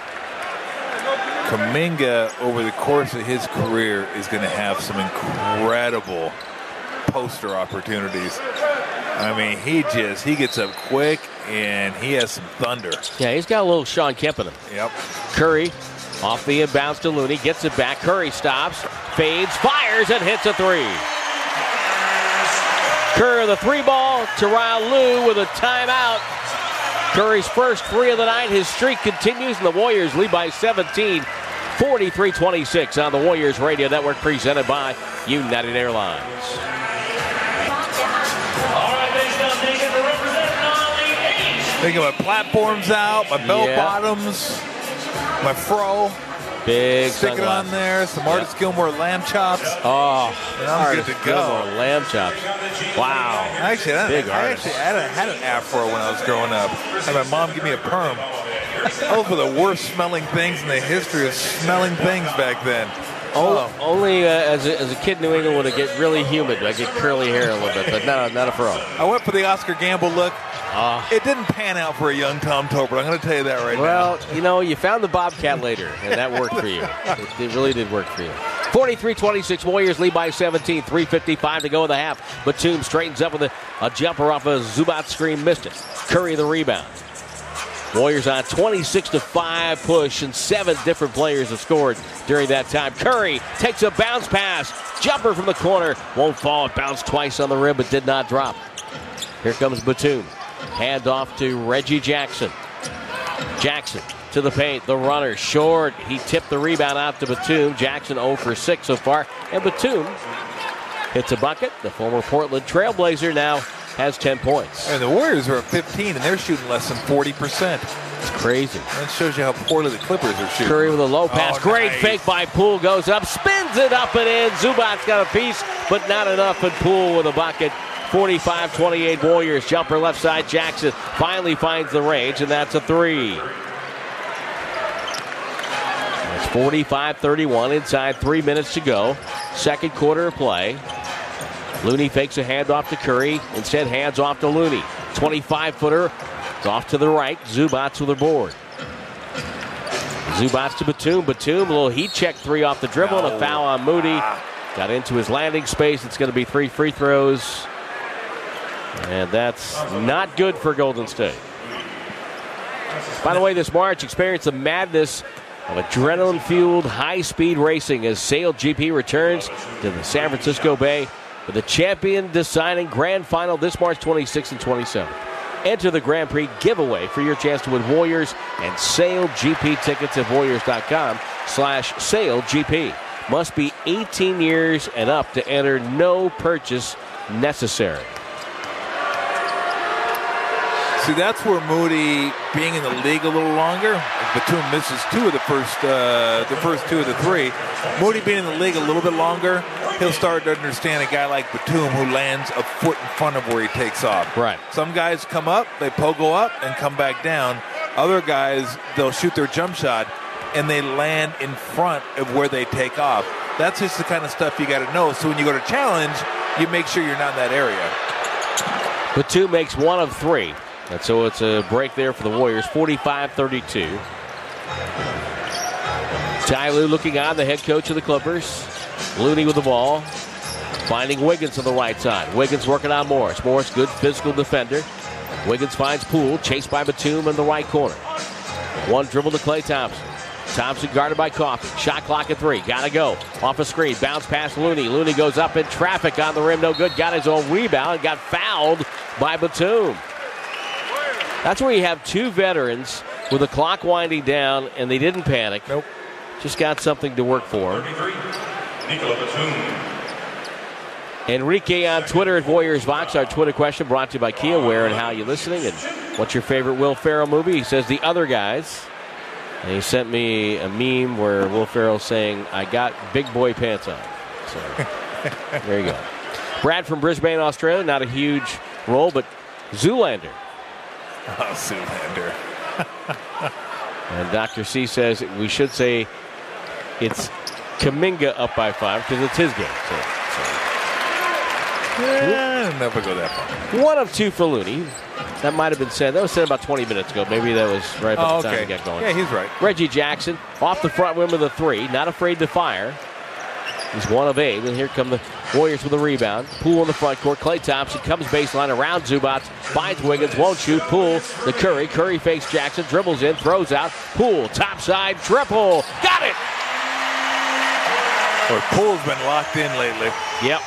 Kuminga, over the course of his career, is going to have some incredible poster opportunities. I mean, he gets up quick, and he has some thunder. Yeah, he's got a little Sean Kemp in him. Yep. Curry off the inbounds to Looney. Gets it back. Curry stops, fades, fires, and hits a three. Curry the three ball. Tyronn Lue with a timeout. Curry's first three of the night. His streak continues, and the Warriors lead by 17. 43-26 on the Warriors Radio Network, presented by United Airlines. Thinking my platforms out, my bell bottoms, my fro. Big Stick it on there. Some Artist Gilmore lamb chops. Oh, and I'm good to go. Gilmore lamb chops. Wow. Actually, I had an afro when I was growing up. I had my mom give me a perm. Those were the worst smelling things in the history of smelling things back then. Only as a kid in New England would it get really humid. I get curly hair a little bit, but not a fro. I went for the Oscar Gamble look. It didn't pan out for a young Tom Tolbert. I'm going to tell you that right now. Well, you found the Bobcat later, and that worked for you. It really did work for you. 43-26, Warriors lead by 17. 3:55 to go in the half. Batum straightens up with a jumper off a Zubac screen. Missed it. Curry the rebound. Warriors on 26-5 push, and 7 different players have scored during that time. Curry takes a bounce pass. Jumper from the corner. Won't fall. It bounced twice on the rim, but did not drop. Here comes Batum. Hand off to Reggie Jackson. Jackson to the paint. The runner short. He tipped the rebound out to Batum. Jackson 0 for 6 so far. And Batum hits a bucket. The former Portland Trailblazer now has 10 points. And the Warriors are at 15, and they're shooting less than 40%. It's crazy. That shows you how poorly the Clippers are shooting. Curry with a low pass. Great fake by Poole. Goes up, spins it up and in. Zubac's got a piece, but not enough. And Poole with a bucket. 45-28 Warriors. Jumper left side. Jackson finally finds the range, and that's a three. It's 45-31 inside 3 minutes to go. Second quarter of play. Looney fakes a handoff to Curry. Instead, hands off to Looney. 25-footer. It's off to the right. Zubac with the board. Zubac to Batum. Batum, a little heat check three off the dribble, and a foul on Moody. Got into his landing space. It's going to be 3 free throws. And that's not good for Golden State. By the way, this March experienced the madness of adrenaline-fueled high-speed racing as Sail GP returns to the San Francisco Bay for the champion-deciding grand final this March 26th and 27th. Enter the Grand Prix giveaway for your chance to win Warriors and Sail GP tickets at Warriors.com/SailGP. Must be 18 years and up to enter. No purchase necessary. See, that's where Moody, being in the league a little longer, Batum misses the first two of the three. Moody being in the league a little bit longer, he'll start to understand a guy like Batum who lands a foot in front of where he takes off. Right. Some guys come up, they pogo up and come back down. Other guys, they'll shoot their jump shot and they land in front of where they take off. That's just the kind of stuff you got to know. So when you go to challenge, you make sure you're not in that area. Batum makes 1 of 3. And so it's a break there for the Warriors, 45-32. Ty Lue looking on, the head coach of the Clippers. Looney with the ball, finding Wiggins on the right side. Wiggins working on Morris. Morris, good physical defender. Wiggins finds Poole, chased by Batum in the right corner. One dribble to Klay Thompson. Thompson guarded by Coffey. Shot clock at 3. Gotta go. Off a screen. Bounce past Looney. Looney goes up in traffic on the rim. No good. Got his own rebound. Got fouled by Batum. That's where you have two veterans with the clock winding down, and they didn't panic. Nope. Just got something to work for. 33, Nikola Batum. Enrique on Twitter at WarriorsVox. Our Twitter question brought to you by Kia. Where and how you listening? And what's your favorite Will Ferrell movie? He says The Other Guys. And he sent me a meme where Will Ferrell's saying, I got big boy pants on. So there you go. Brad from Brisbane, Australia. Not a huge role, but Zoolander. Oh, Zoolander. And Dr. C says we should say it's Kuminga up by 5 because it's his game. Yeah, never go that far. 1 of 2 for Looney. That might have been said. That was said about 20 minutes ago. Maybe that was right about the time we got going. Yeah, he's right. Reggie Jackson off the front rim with a 3. Not afraid to fire. He's 1 of 8. And here come the Warriors with a rebound. Poole in the front court. Klay Thompson comes baseline around Zubac. Finds Wiggins. Won't shoot. Poole the Curry. Curry fakes Jackson. Dribbles in. Throws out. Poole topside triple. Got it! Boy, Poole's been locked in lately. Yep.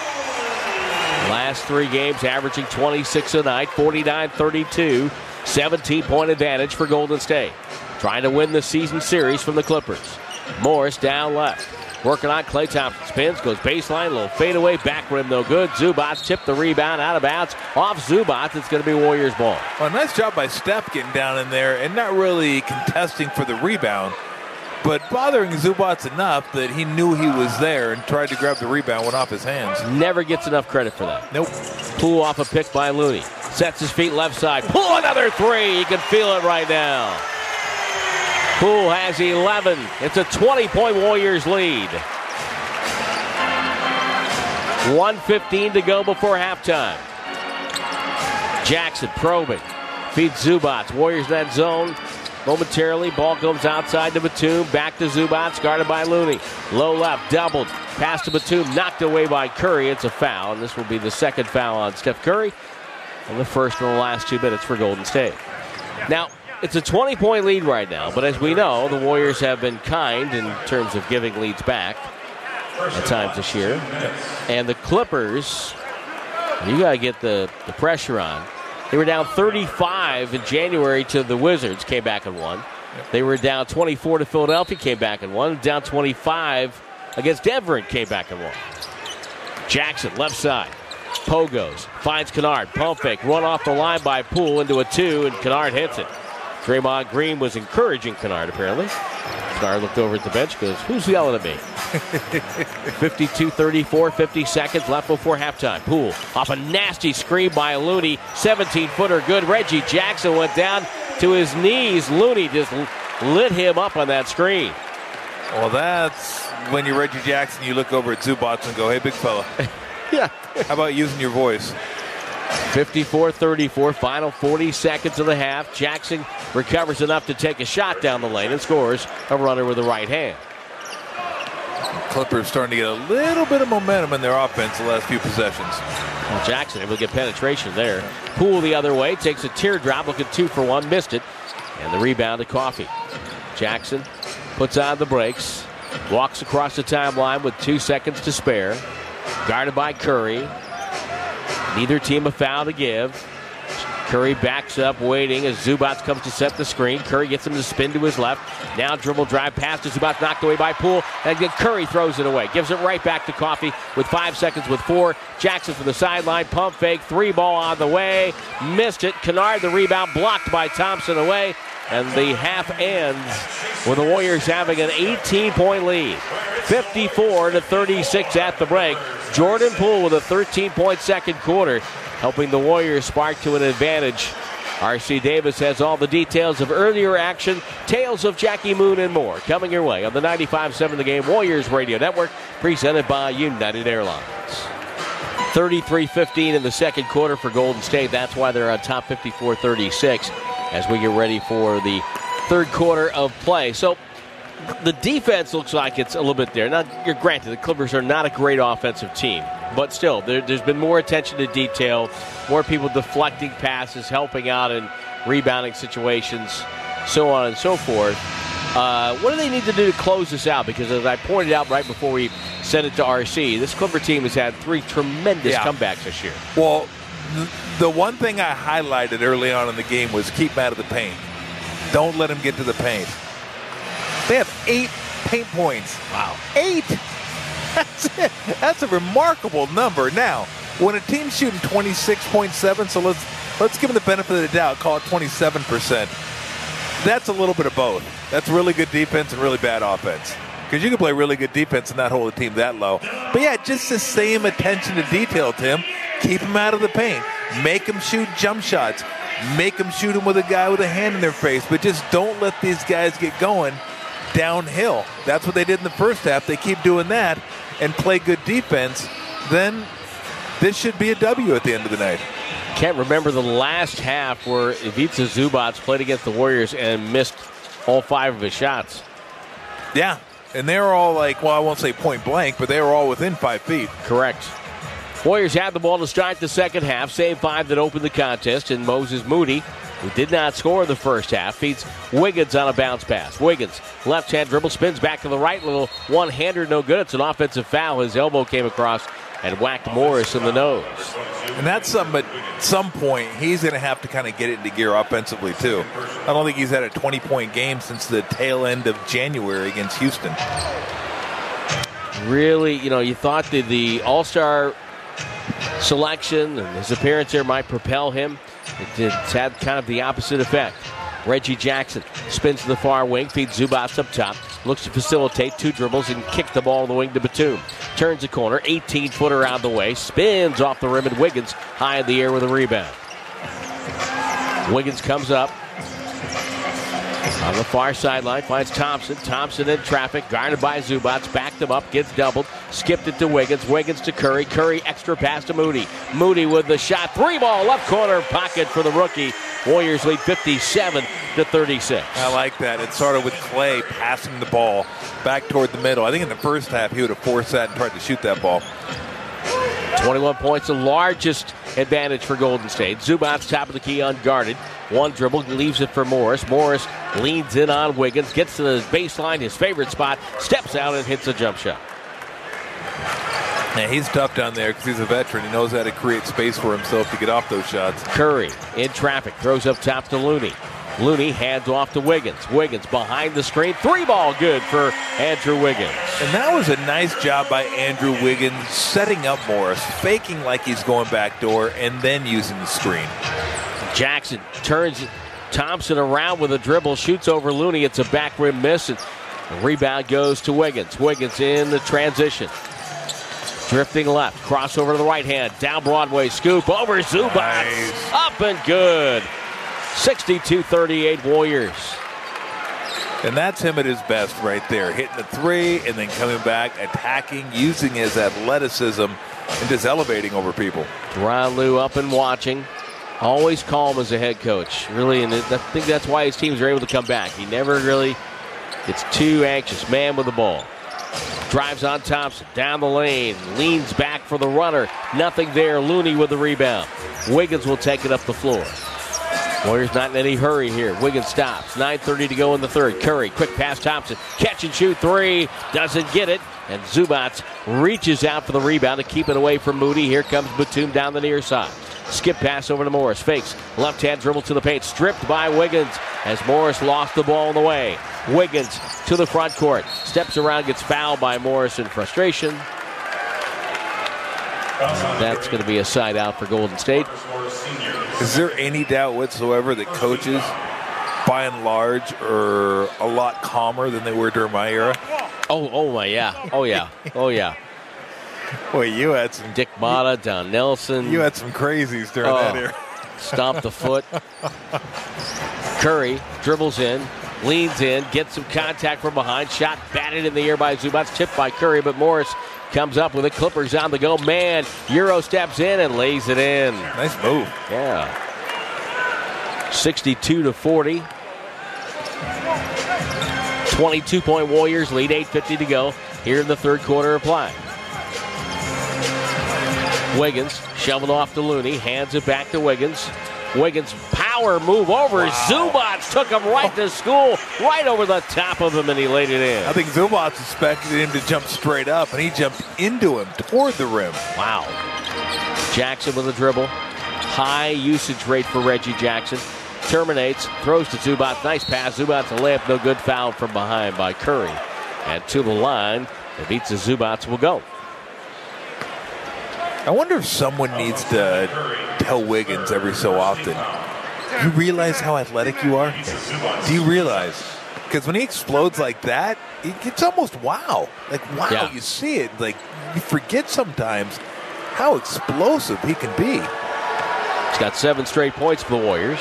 Last 3 games averaging 26 a night. 49-32. 17-point advantage for Golden State. Trying to win the season series from the Clippers. Morris down left. Working on Klay Thompson. Spins, goes baseline, little fadeaway, back rim no good. Zubac tipped the rebound out of bounds. Off Zubac, it's going to be Warriors ball. Well, nice job by Steph getting down in there and not really contesting for the rebound, but bothering Zubac enough that he knew he was there and tried to grab the rebound, went off his hands. Never gets enough credit for that. Nope. Poole off a pick by Looney. Sets his feet left side. Poole another 3. You can feel it right now. Poole has 11. It's a 20-point Warriors lead. 1:15 to go before halftime. Jackson probing. Feeds Zubac. Warriors in that zone momentarily. Ball comes outside to Batum. Back to Zubac. Guarded by Looney. Low left. Doubled. Pass to Batum. Knocked away by Curry. It's a foul. And this will be the second foul on Steph Curry. And the first in the last 2 minutes for Golden State. Now, it's a 20-point lead right now, but as we know, the Warriors have been kind in terms of giving leads back at times this year. And the Clippers, you got to get the pressure on. They were down 35 in January to the Wizards, came back and won. They were down 24 to Philadelphia, came back and won. Down 25 against Denver and came back and won. Jackson, left side. Pogos, finds Kennard. Pump fake, run off the line by Poole into a 2, and Kennard hits it. Draymond Green was encouraging Kennard, apparently. Kennard looked over at the bench, goes, who's yelling at me? 52-34, 50 seconds left before halftime. Poole off a nasty screen by Looney. 17-footer good. Reggie Jackson went down to his knees. Looney just lit him up on that screen. Well, that's when you're Reggie Jackson, you look over at Zubac and go, hey, big fella. Yeah. How about using your voice? 54-34, final 40 seconds of the half. Jackson recovers enough to take a shot down the lane and scores a runner with the right hand. Clippers starting to get a little bit of momentum in their offense the last few possessions. Well, Jackson able to get penetration there. Poole the other way, takes a teardrop, looking 2 for 1, missed it. And the rebound to Coffey. Jackson puts on the brakes, walks across the timeline with 2 seconds to spare. Guarded by Curry. Neither team a foul to give. Curry backs up, waiting as Zubac comes to set the screen. Curry gets him to spin to his left. Now dribble drive pass to Zubac, knocked away by Poole. And then Curry throws it away. Gives it right back to Coffey with 5 seconds with 4. Jackson from the sideline, pump fake, 3 ball on the way. Missed it. Kennard, the rebound, blocked by Thompson away. And the half ends with the Warriors having an 18-point lead. 54-36 at the break. Jordan Poole with a 13-point second quarter, helping the Warriors spark to an advantage. R.C. Davis has all the details of earlier action, tales of Jackie Moon, and more coming your way on the 95.7 The Game Warriors Radio Network, presented by United Airlines. 33-15 in the second quarter for Golden State. That's why they're on top 54-36 as we get ready for the third quarter of play. So the defense looks like it's a little bit there. Now, you're granted, the Clippers are not a great offensive team, but still, there's been more attention to detail, more people deflecting passes, helping out in rebounding situations, so on and so forth. What do they need to do to close this out? Because as I pointed out right before we sent it to RC, this Clipper team has had 3 tremendous comebacks this year. Well, the one thing I highlighted early on in the game was keep him out of the paint. Don't let him get to the paint. They have 8 paint points. Wow. 8! That's it. That's a remarkable number. Now, when a team's shooting 26.7, so let's give them the benefit of the doubt, call it 27%. That's a little bit of both. That's really good defense and really bad offense. Because you can play really good defense and not hold a team that low. But yeah, just the same attention to detail, Tim. Keep them out of the paint. Make them shoot jump shots. Make them shoot them with a guy with a hand in their face. But just don't let these guys get going downhill. That's what they did in the first half. They keep doing that and play good defense. Then this should be a W at the end of the night. Can't remember the last half where Ivica Zubac played against the Warriors and missed all 5 of his shots. Yeah, and they were all like, well, I won't say point blank, but they were all within 5 feet. Correct. Warriors had the ball to start the second half. Save 5 that opened the contest, and Moses Moody, who did not score in the first half, feeds Wiggins on a bounce pass. Wiggins, left-hand dribble, spins back to the right. Little one-hander, no good. It's an offensive foul. His elbow came across and whacked Morris in the nose. And that's something, at some point, he's going to have to kind of get it into gear offensively, too. I don't think he's had a 20-point game since the tail end of January against Houston. Really, you thought that the All-Star selection and his appearance here might propel him. It's had kind of the opposite effect. Reggie Jackson spins to the far wing, feeds Zubac up top, looks to facilitate 2 dribbles and kick the ball on the wing to Batum. Turns the corner, 18-footer out of the way, spins off the rim, and Wiggins high in the air with a rebound. Wiggins comes up on the far sideline, finds Thompson. Thompson in traffic, guarded by Zubac, backed him up, gets doubled, skipped it to Wiggins. Wiggins to Curry. Curry extra pass to Moody. Moody with the shot. 3-ball left corner pocket for the rookie. Warriors lead 57-36. I like that. It started with Clay passing the ball back toward the middle. I think in the first half he would have forced that and tried to shoot that ball. 21 points, the largest advantage for Golden State. Zubac top of the key unguarded. 1 dribble, leaves it for Morris. Morris leans in on Wiggins, gets to the baseline, his favorite spot, steps out and hits a jump shot. Yeah, he's tough down there because he's a veteran. He knows how to create space for himself to get off those shots. Curry in traffic, throws up top to Looney. Looney hands off to Wiggins. Wiggins behind the screen. 3-ball good for Andrew Wiggins. And that was a nice job by Andrew Wiggins setting up Morris, faking like he's going backdoor, and then using the screen. Jackson turns Thompson around with a dribble, shoots over Looney. It's a back rim miss, and the rebound goes to Wiggins. Wiggins in the transition. Drifting left, crossover to the right hand, down Broadway, scoop over Zubac. Nice. Up and good. 62-38 Warriors. And that's him at his best right there. Hitting the 3 and then coming back, attacking, using his athleticism, and just elevating over people. Ron Lue up and watching. Always calm as a head coach. Really, and I think that's why his teams are able to come back. He never really gets too anxious. Man with the ball. Drives on Thompson, down the lane, leans back for the runner. Nothing there. Looney with the rebound. Wiggins will take it up the floor. Warriors not in any hurry here. Wiggins stops. 9:30 to go in the third. Curry, quick pass Thompson. Catch and shoot 3. Doesn't get it. And Zubac reaches out for the rebound to keep it away from Moody. Here comes Batum down the near side. Skip pass over to Morris. Fakes. Left hand dribble to the paint. Stripped by Wiggins as Morris lost the ball on the way. Wiggins to the front court. Steps around, gets fouled by Morris in frustration. That's going to be a side out for Golden State. Is there any doubt whatsoever that coaches, by and large, are a lot calmer than they were during my era? Oh my, yeah. Oh, yeah. Boy, you had some... Dick Motta, Don Nelson. You had some crazies during that era. Stomp the foot. Curry dribbles in, leans in, gets some contact from behind. Shot batted in the air by Zubac. Tipped by Curry, but Morris comes up with it. Clippers on the go. Man, Euro steps in and lays it in. Nice move. Yeah. 62-40. 22-point Warriors lead. 8:50 to go here in the third quarter of play. Wiggins shoving off to Looney. Hands it back to Wiggins. Wiggins power move over. Wow. Zubac took him right to school, right over the top of him, and he laid it in. I think Zubac expected him to jump straight up, and he jumped into him toward the rim. Wow. Jackson with a dribble. High usage rate for Reggie Jackson. Terminates, throws to Zubac. Nice pass. Zubac a layup, no good. Foul from behind by Curry. And to the line, the beats the Zubac will go. I wonder if someone needs to tell Wiggins every so often, you realize how athletic you are? Do you realize? Because when he explodes like that, it's almost wow. Like, wow, yeah. You see it. Like, you forget sometimes how explosive he can be. He's got 7 straight points for the Warriors.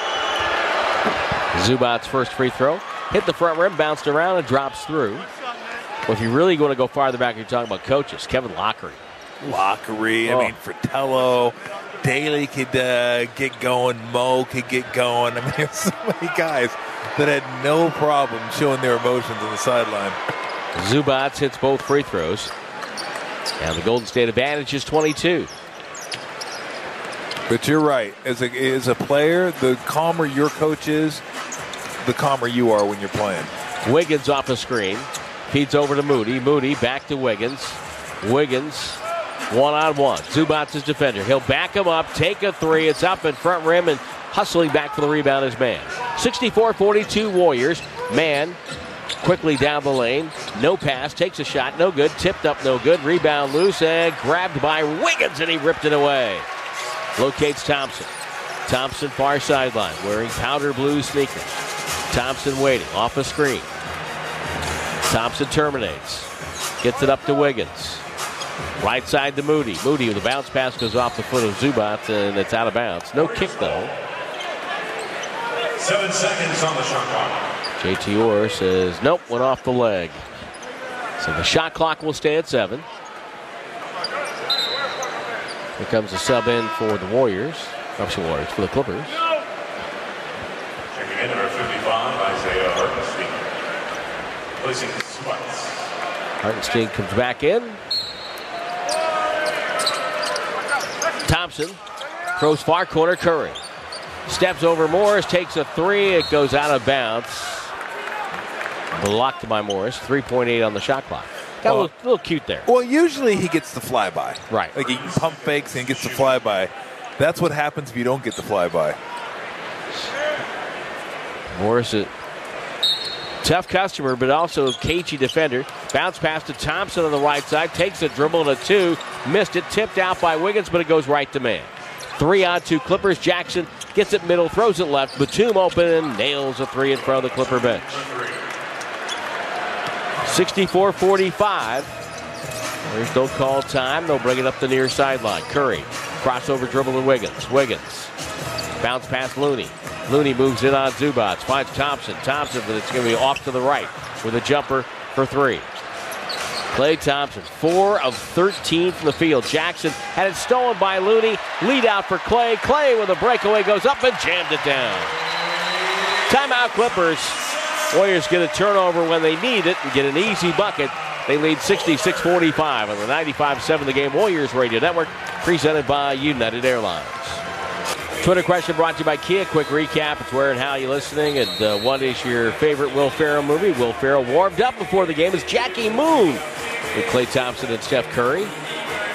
Zubac's first free throw. Hit the front rim, bounced around, and drops through. Well, if you really want to go farther back, you're talking about coaches. Kevin Lockery. I mean, Fratello, Daly could get going, Mo could get going. I mean, there's so many guys that had no problem showing their emotions on the sideline. Zubac hits both free throws. And the Golden State advantage is 22. But you're right. As a player, the calmer your coach is, the calmer you are when you're playing. Wiggins off a screen. Feeds over to Moody. Moody back to Wiggins. Wiggins one-on-one. Zubac's defender. He'll back him up, take a three. It's up in front rim, and hustling back for the rebound is Mann. 64-42 Warriors. Mann quickly down the lane. No pass. Takes a shot. No good. Tipped up. No good. Rebound loose and grabbed by Wiggins, and he ripped it away. Locates Thompson. Thompson far sideline, wearing powder blue sneakers. Thompson waiting. Off a screen. Thompson terminates. Gets it up to Wiggins. Right side to Moody. Moody with a bounce pass goes off the foot of Zubac, and it's out of bounds. No kick, though. 7 seconds on the shot clock. JT Orr says, nope, went off the leg. So the shot clock will stay at 7. Here comes a sub in for the Warriors. For the Clippers. Checking in number 55, Isaiah Hartenstein. Placing Smuts. Hartenstein comes back in. Thompson throws far corner. Curry steps over Morris, takes a three. It goes out of bounds. Blocked by Morris. 3.8 on the shot clock. Got a little cute there. Well, usually he gets the flyby. Right. Like he pump fakes and gets the flyby. That's what happens if you don't get the flyby. Morris, a tough customer, but also a cagey defender. Bounce pass to Thompson on the right side. Takes a dribble and a two. Missed it. Tipped out by Wiggins, but it goes right to Mann. 3-on-2 Clippers. Jackson gets it middle, throws it left. Batum open and nails a three in front of the Clipper bench. 64-45. Warriors don't call time. They'll bring it up the near sideline. Curry, crossover dribble to Wiggins. Wiggins, bounce past Looney. Looney moves in on Zubac. Finds Thompson. Thompson, but it's going to be off to the right with a jumper for three. Klay Thompson, 4 of 13 from the field. Jackson had it stolen by Looney. Lead out for Klay. Klay with a breakaway goes up and jammed it down. Timeout Clippers. Warriors get a turnover when they need it and get an easy bucket. They lead 66-45 on the 95.7 The Game Warriors Radio Network, presented by United Airlines. Twitter question brought to you by Kia. Quick recap. It's where and how you're listening. And what is your favorite Will Ferrell movie? Will Ferrell warmed up before the game as Jackie Moon with Klay Thompson and Steph Curry.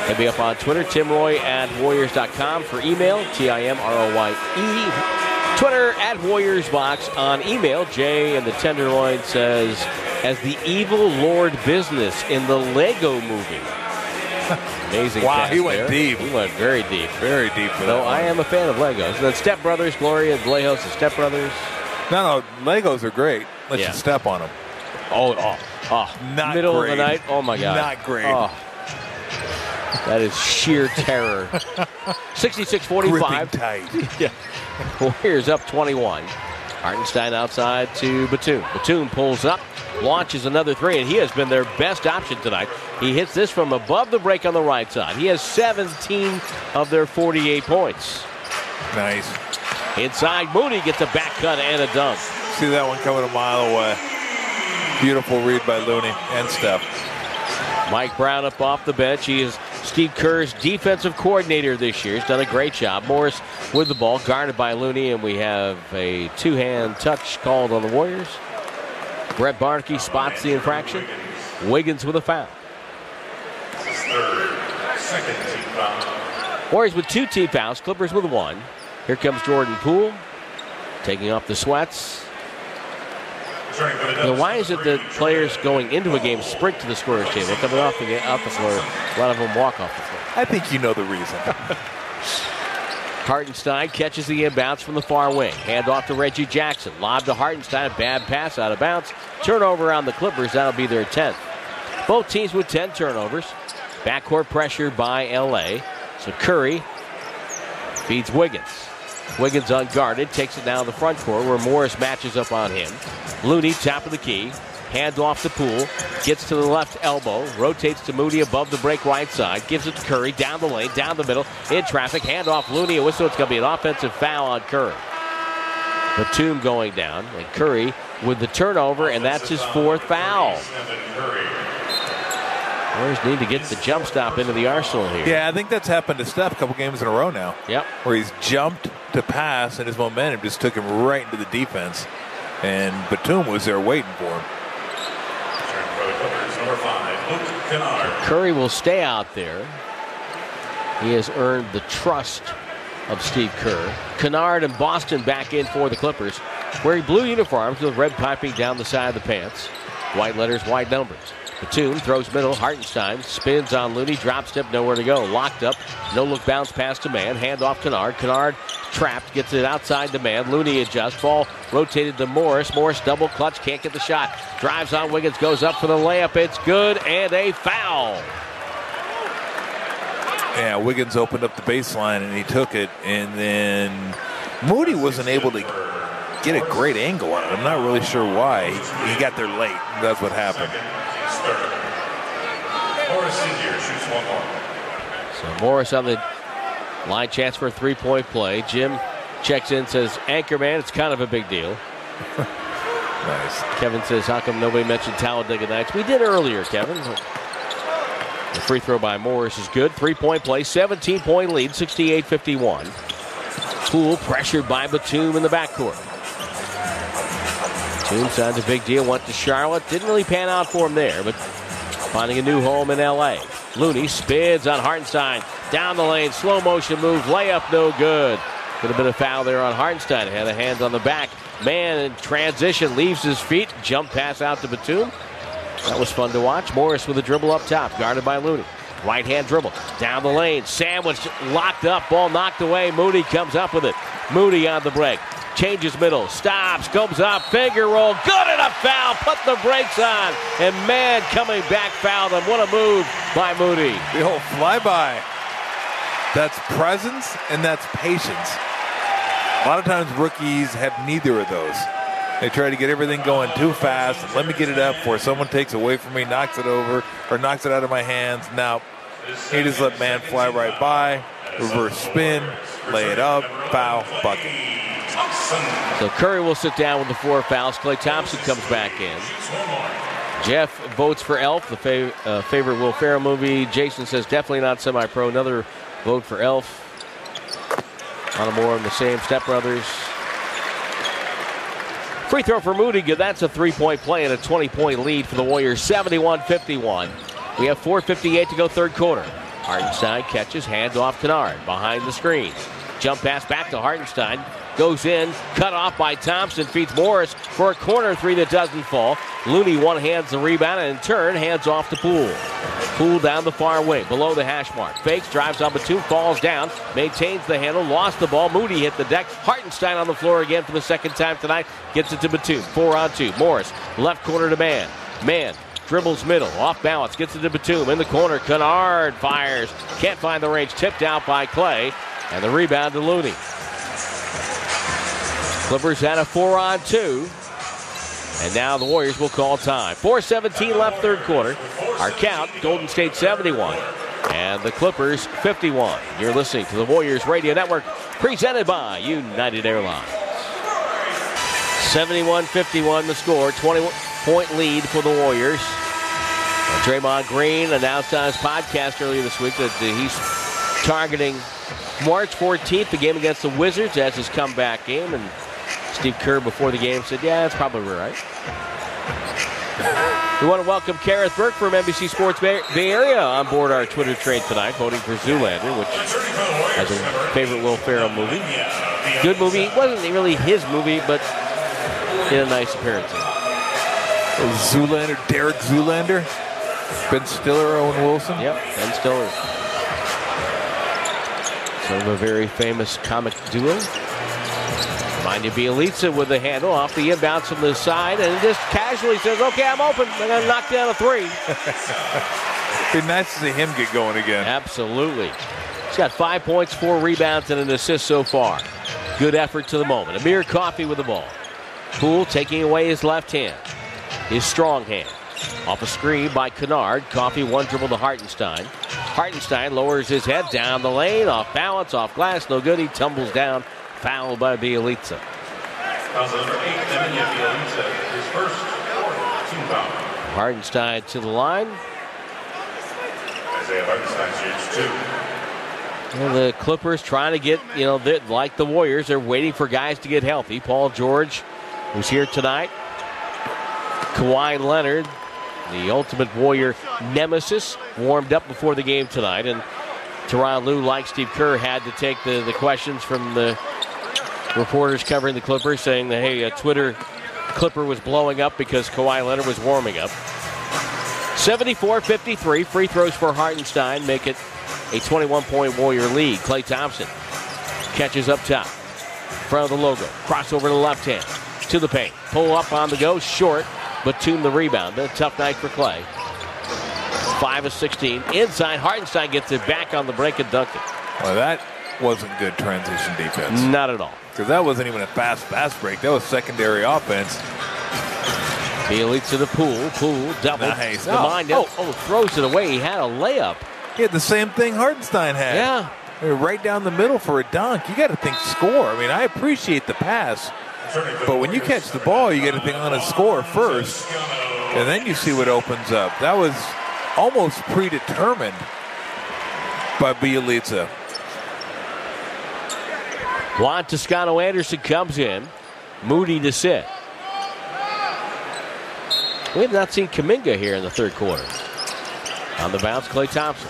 Hit me up on Twitter, timroy@warriors.com for email, TIMROYE. Twitter @WarriorsBox on email. Jay in the Tenderloin says, as the evil Lord Business in the Lego movie. Amazing. Wow, he went there. deep. He went very deep. Very deep for Though that I one. am a fan of Legos. And then Step Brothers, Gloria Glejos and Step Brothers. No, Legos are great. Let you step on them. Oh, not middle great. of the night. Oh my God, Not great. Oh, that is sheer terror. 66-45. Gripping tight. Yeah. Warriors up 21. Hartenstein outside to Batum. Batum pulls up, launches another three, and he has been their best option tonight. He hits this from above the break on the right side. He has 17 of their 48 points. Nice. Inside, Moody gets a back cut and a dunk. See that one coming a mile away. Beautiful read by Looney and Steph. Mike Brown up off the bench. He is Steve Kerr's defensive coordinator this year. He's done a great job. Morris with the ball, guarded by Looney, and we have a two-hand touch called on the Warriors. Brett Barnaky spots the infraction. Wiggins with a foul. Second team foul. Warriors with 2 team fouls. Clippers with 1. Here comes Jordan Poole, taking off the sweats. Why is it that players going into a game sprint to the scorer's table, coming off the floor? A lot of them walk off the floor. I think you know the reason. Hartenstein catches the inbounds from the far wing. Hand off to Reggie Jackson. Lob to Hartenstein. A bad pass out of bounds. Turnover on the Clippers. That'll be their 10th. Both teams with 10 turnovers. Backcourt pressure by L.A. So Curry feeds Wiggins. Wiggins unguarded, takes it down the front court where Morris matches up on him. Looney, top of the key. Hand off to Poole. Gets to the left elbow. Rotates to Moody above the break right side. Gives it to Curry. Down the lane. Down the middle. In traffic. Hand off Looney. A whistle. It's going to be an offensive foul on Curry. Batum going down. And Curry with the turnover. And that's his 4th foul. Warriors need to get the jump stop into the arsenal here. Yeah, I think that's happened to Steph a couple games in a row now. Yep. Where he's jumped to pass and his momentum just took him right into the defense. And Batum was there waiting for him. Number 5, Luke Kennard. Curry will stay out there. He has earned the trust of Steve Kerr. Kennard and Boston back in for the Clippers, wearing blue uniforms with red piping down the side of the pants. White letters, white numbers. Batum throws middle. Hartenstein spins on Looney. Drop step, nowhere to go. Locked up. No look bounce pass to man. Hand off Kennard. Kennard trapped. Gets it outside to man. Looney adjusts. Ball rotated to Morris. Morris double clutch. Can't get the shot. Drives on Wiggins. Goes up for the layup. It's good. And a foul. Yeah, Wiggins opened up the baseline and he took it. And then Moody wasn't able to get a great angle on it. I'm not really sure why. He got there late. That's what happened. Morris Senior shoots one more. So Morris on the line, chance for a three-point play. Jim checks in, says, Anchorman, it's kind of a big deal. Nice. Kevin says, how come nobody mentioned Talladega Nights? We did earlier, Kevin. The free throw by Morris is good. 3-point play, 17-point lead, 68-51. Poole pressured by Batum in the backcourt. Batum signs a big deal, went to Charlotte. Didn't really pan out for him there, but finding a new home in L.A. Looney spins on Hartenstein. Down the lane, slow motion move, layup no good. Could have been a foul there on Hartenstein. Had a hand on the back. Man in transition, leaves his feet. Jump pass out to Batum. That was fun to watch. Morris with a dribble up top, guarded by Looney. Right hand dribble, down the lane. Sandwich locked up, ball knocked away. Moody comes up with it. Moody on the break. Changes middle, stops, comes up, finger roll, good and a foul, put the brakes on, and man coming back fouled him. What a move by Moody. The whole flyby. That's presence and that's patience. A lot of times rookies have neither of those. They try to get everything going too fast. Let me get it up before someone takes away from me, knocks it over, or knocks it out of my hands. Now, he just let man fly right by, reverse spin, lay it up, foul, bucket. So Curry will sit down with the 4 fouls. Klay Thompson comes back in. Jeff votes for Elf, the favorite Will Ferrell movie. Jason says definitely not semi-pro. Another vote for Elf. A lot more on the same. Step Brothers. Free throw for Moody. That's a 3-point play and a 20-point lead for the Warriors. 71-51. We have 4:58 to go third quarter. Hartenstein catches, hands off Kennard behind the screen. Jump pass back to Hartenstein. Goes in, cut off by Thompson, feeds Morris for a corner three that doesn't fall. Looney one-hands the rebound and in turn hands off to Poole. Poole down the far wing, below the hash mark. Fakes, drives on Batum, falls down, maintains the handle, lost the ball. Moody hit the deck. Hartenstein on the floor again for the second time tonight. Gets it to Batum, 4-on-2. Morris, left corner to Man. Man dribbles middle, off balance, gets it to Batum. In the corner, Kennard fires. Can't find the range, tipped out by Clay. And the rebound to Looney. Clippers had a 4-on-2. And now the Warriors will call time. 4:17 left, third quarter. Our count, Golden State 71 and the Clippers 51. You're listening to the Warriors Radio Network, presented by United Airlines. 71-51 the score, 20-point lead for the Warriors. And Draymond Green announced on his podcast earlier this week that he's targeting March 14th, the game against the Wizards, as his comeback game. And Steve Kerr before the game said, yeah, that's probably right. We want to welcome Kareth Burke from NBC Sports Bay Area on board our Twitter train tonight, voting for Zoolander, which has a favorite Will Ferrell movie. Good movie. It wasn't really his movie, but in a nice appearance. Zoolander, Derek Zoolander, Ben Stiller, Owen Wilson. Yep, Ben Stiller. Sort of a very famous comic duo. Mind you, Bielitsa with the handle off the inbounds from the side and just casually says, okay, I'm open. I'm going to knock down a three. Be nice to see him get going again. Absolutely. He's got 5 points, 4 rebounds, and an assist so far. Good effort to the moment. Amir Coffey with the ball. Poole taking away his left hand. His strong hand. Off a screen by Kennard. Coffey one dribble to Hartenstein. Hartenstein lowers his head down the lane. Off balance, off glass. No good. He tumbles down. Fouled by Bielitsa. His first team foul. Hartenstein to the line. Isaiah Hartenstein shoots 2. And the Clippers trying to get, like the Warriors, they're waiting for guys to get healthy. Paul George, who's here tonight. Kawhi Leonard, the Ultimate Warrior nemesis, warmed up before the game tonight. And Tyronn Lue, like Steve Kerr, had to take the questions from the reporters covering the Clippers, saying that, hey, a Twitter Clipper was blowing up because Kawhi Leonard was warming up. 74-53, free throws for Hartenstein make it a 21-point Warrior lead. Klay Thompson catches up top. Front of the logo. Crossover to the left hand. To the paint. Pull up on the go. Short. Batum the rebound. A tough night for Klay. 5 of 16. Inside. Hartenstein gets it back on the break and dunked it. Well, that wasn't good transition defense. Not at all. Because that wasn't even a fast break. That was secondary offense. Bielitsa to the Poole. Poole double. Nice. Throws it away. He had a layup. He had the same thing Hartenstein had. Yeah. Right down the middle for a dunk. You got to think score. I mean, I appreciate the pass. But when you catch the ball, you got to think on a score first. And then you see what opens up. That was almost predetermined by Bielitsa. Juan Toscano-Anderson comes in. Moody to sit. We have not seen Kuminga here in the third quarter. On the bounce, Klay Thompson.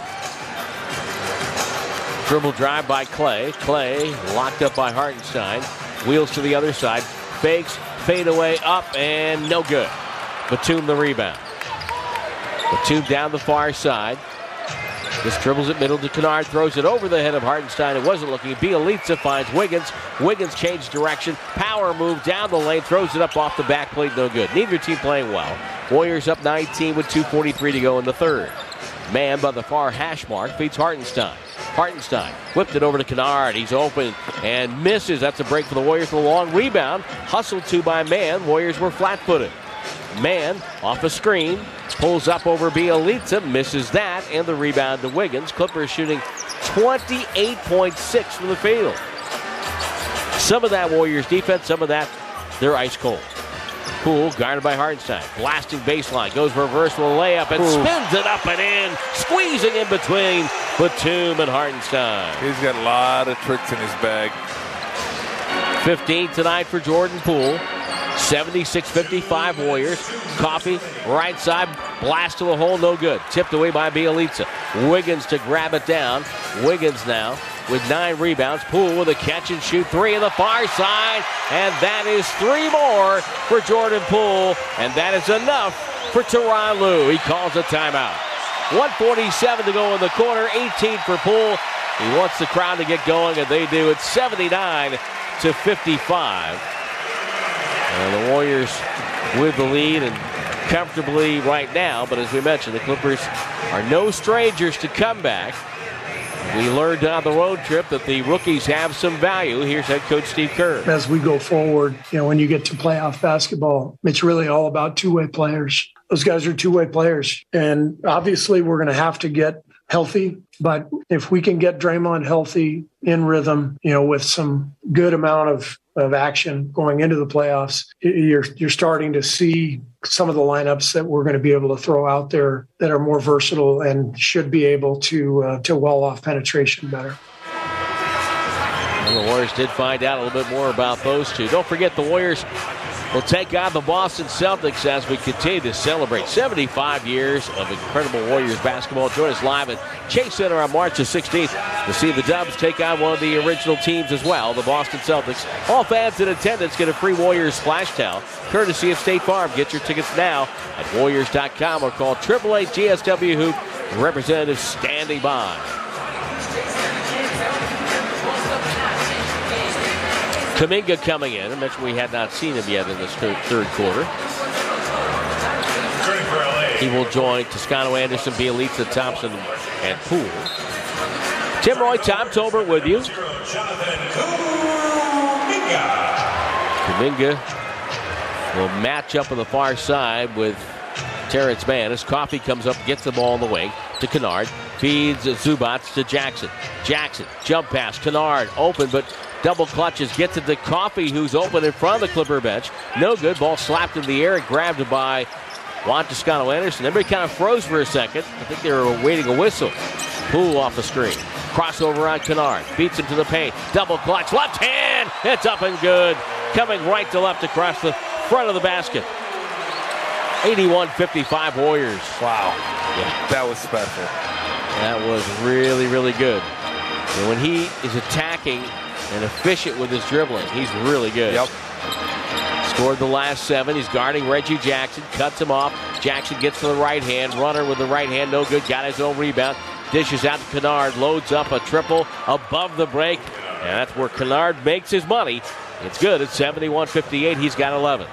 Dribble drive by Klay. Klay locked up by Hartenstein. Wheels to the other side. Fakes, fade away, up, and no good. Batum the rebound. Batum down the far side. Just dribbles it middle to Kennard, throws it over the head of Hartenstein. It wasn't looking. Bielitsa finds Wiggins. Wiggins changed direction. Power move down the lane, throws it up off the back plate, no good. Neither team playing well. Warriors up 19 with 2:43 to go in the third. Man by the far hash mark feeds Hartenstein. Hartenstein whipped it over to Kennard. He's open and misses. That's a break for the Warriors with a long rebound. Hustled to by Man. Warriors were flat-footed. Man off a screen. Pulls up over Bielitsa, misses that, and the rebound to Wiggins. Clippers shooting 28.6 from the field. Some of that Warriors defense, some of that they're ice cold. Poole guarded by Hartenstein. Blasting baseline, goes reverse with a layup and spins it up and in. Squeezing in between Batum and Hartenstein. He's got a lot of tricks in his bag. 15 tonight for Jordan Poole. 76-55 Warriors. Coffee, right side, blast to the hole, no good. Tipped away by Bielitsa. Wiggins to grab it down. Wiggins now with 9 rebounds. Poole with a catch-and-shoot 3 on the far side. And that is 3 more for Jordan Poole. And that is enough for Tyronn Lue. He calls a timeout. 1:47 to go in the quarter. 18 for Poole. He wants the crowd to get going, and they do. It's 79-55. And the Warriors with the lead and comfortably right now. But as we mentioned, the Clippers are no strangers to comeback. We learned on the road trip that the rookies have some value. Here's head coach Steve Kerr. As we go forward, when you get to playoff basketball, it's really all about two-way players. Those guys are two-way players. And obviously we're going to have to get healthy. But if we can get Draymond healthy, in rhythm, with some good amount of action going into the playoffs, you're starting to see some of the lineups that we're going to be able to throw out there that are more versatile and should be able to well off penetration better. And the Warriors did find out a little bit more about those two. Don't forget the Warriors will take on the Boston Celtics as we continue to celebrate 75 years of incredible Warriors basketball. Join us live at Chase Center on March the 16th to see the Dubs take on one of the original teams as well, the Boston Celtics. All fans in attendance get a free Warriors splash towel, courtesy of State Farm. Get your tickets now at Warriors.com or call 888-GSW-HOOP. Representative standing by. Kuminga coming in. I mentioned we had not seen him yet in this third quarter. He will join Toscano, Anderson, Bielitsa, Thompson, and Poole. Tim Roy, Tom Tolbert with you. Kuminga will match up on the far side with Terrence Mann as Coffee comes up, gets the ball in the wing to Kennard, feeds Zubac to Jackson. Jackson, jump pass, Kennard open, but double clutches, gets it to Coffee, who's open in front of the Clipper bench. No good. Ball slapped in the air and grabbed by Juan Toscano-Anderson. Everybody kind of froze for a second. I think they were awaiting a whistle. Poole off the screen. Crossover on Kennard. Beats him to the paint. Double clutch. Left hand. It's up and good. Coming right to left across the front of the basket. 81-55 Warriors. Wow. Yeah. That was special. That was really, really good. And when he is attacking and efficient with his dribbling, he's really good. Yep. Scored the last 7. He's guarding Reggie Jackson. Cuts him off. Jackson gets to the right hand. Runner with the right hand. No good. Got his own rebound. Dishes out to Kennard. Loads up a triple above the break. And that's where Kennard makes his money. It's good. It's 71-58. He's got 11.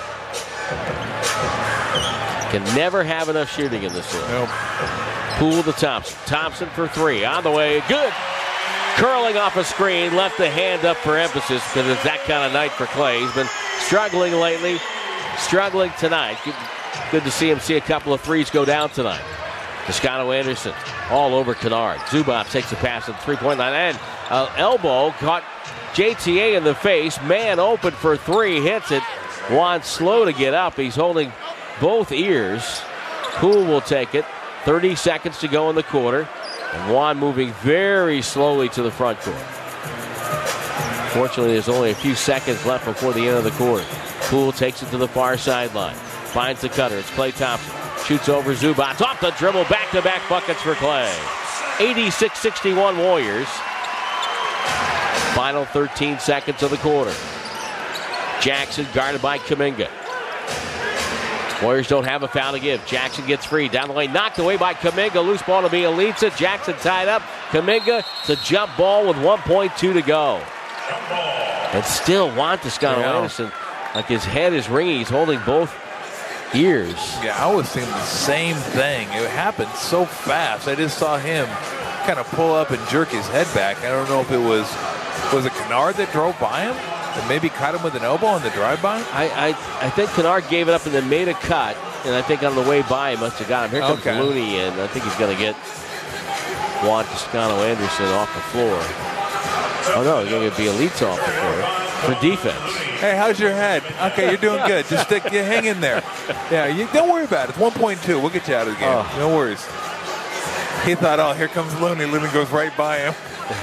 Can never have enough shooting in this league. Nope. Poole to Thompson. Thompson for 3. On the way. Good. Curling off a screen. Left the hand up for emphasis because it's that kind of night for Clay. He's been struggling lately. Struggling tonight. Good to see him see a couple of threes go down tonight. Toscano-Anderson all over Kennard. Zubac takes the pass at the three-point line. And elbow caught JTA in the face. Man open for 3. Hits it. Juan slow to get up. He's holding both ears. Poole will take it. 30 seconds to go in the quarter. And Juan moving very slowly to the front court. Fortunately, there's only a few seconds left before the end of the quarter. Poole takes it to the far sideline. Finds the cutter. It's Klay Thompson. Shoots over Zubac. Off the dribble. Back-to-back buckets for Klay. 86-61 Warriors. Final 13 seconds of the quarter. Jackson guarded by Kuminga. Warriors don't have a foul to give. Jackson gets free. Down the lane, knocked away by Kuminga. Loose ball to Bielitsa. Jackson tied up. Kuminga, it's a jump ball with 1.2 to go. And still Juan Toscano-Anderson, like his head is ringing. He's holding both ears. Yeah, I was thinking the same thing. It happened so fast. I just saw him kind of pull up and jerk his head back. I don't know if it was it Kennard that drove by him? And maybe caught him with an elbow on the drive-by? I think Kennard gave it up and then made a cut. And I think on the way by, he must have got him. Here comes Looney, and I think he's going to get Juan Toscano-Anderson off the floor. Oh, no, he's going to get Bielitsa off the floor for defense. Hey, how's your head? Okay, you're doing good. Just hang in there. Yeah, don't worry about it. It's 1.2. We'll get you out of the game. No worries. He thought, here comes Looney. Looney goes right by him.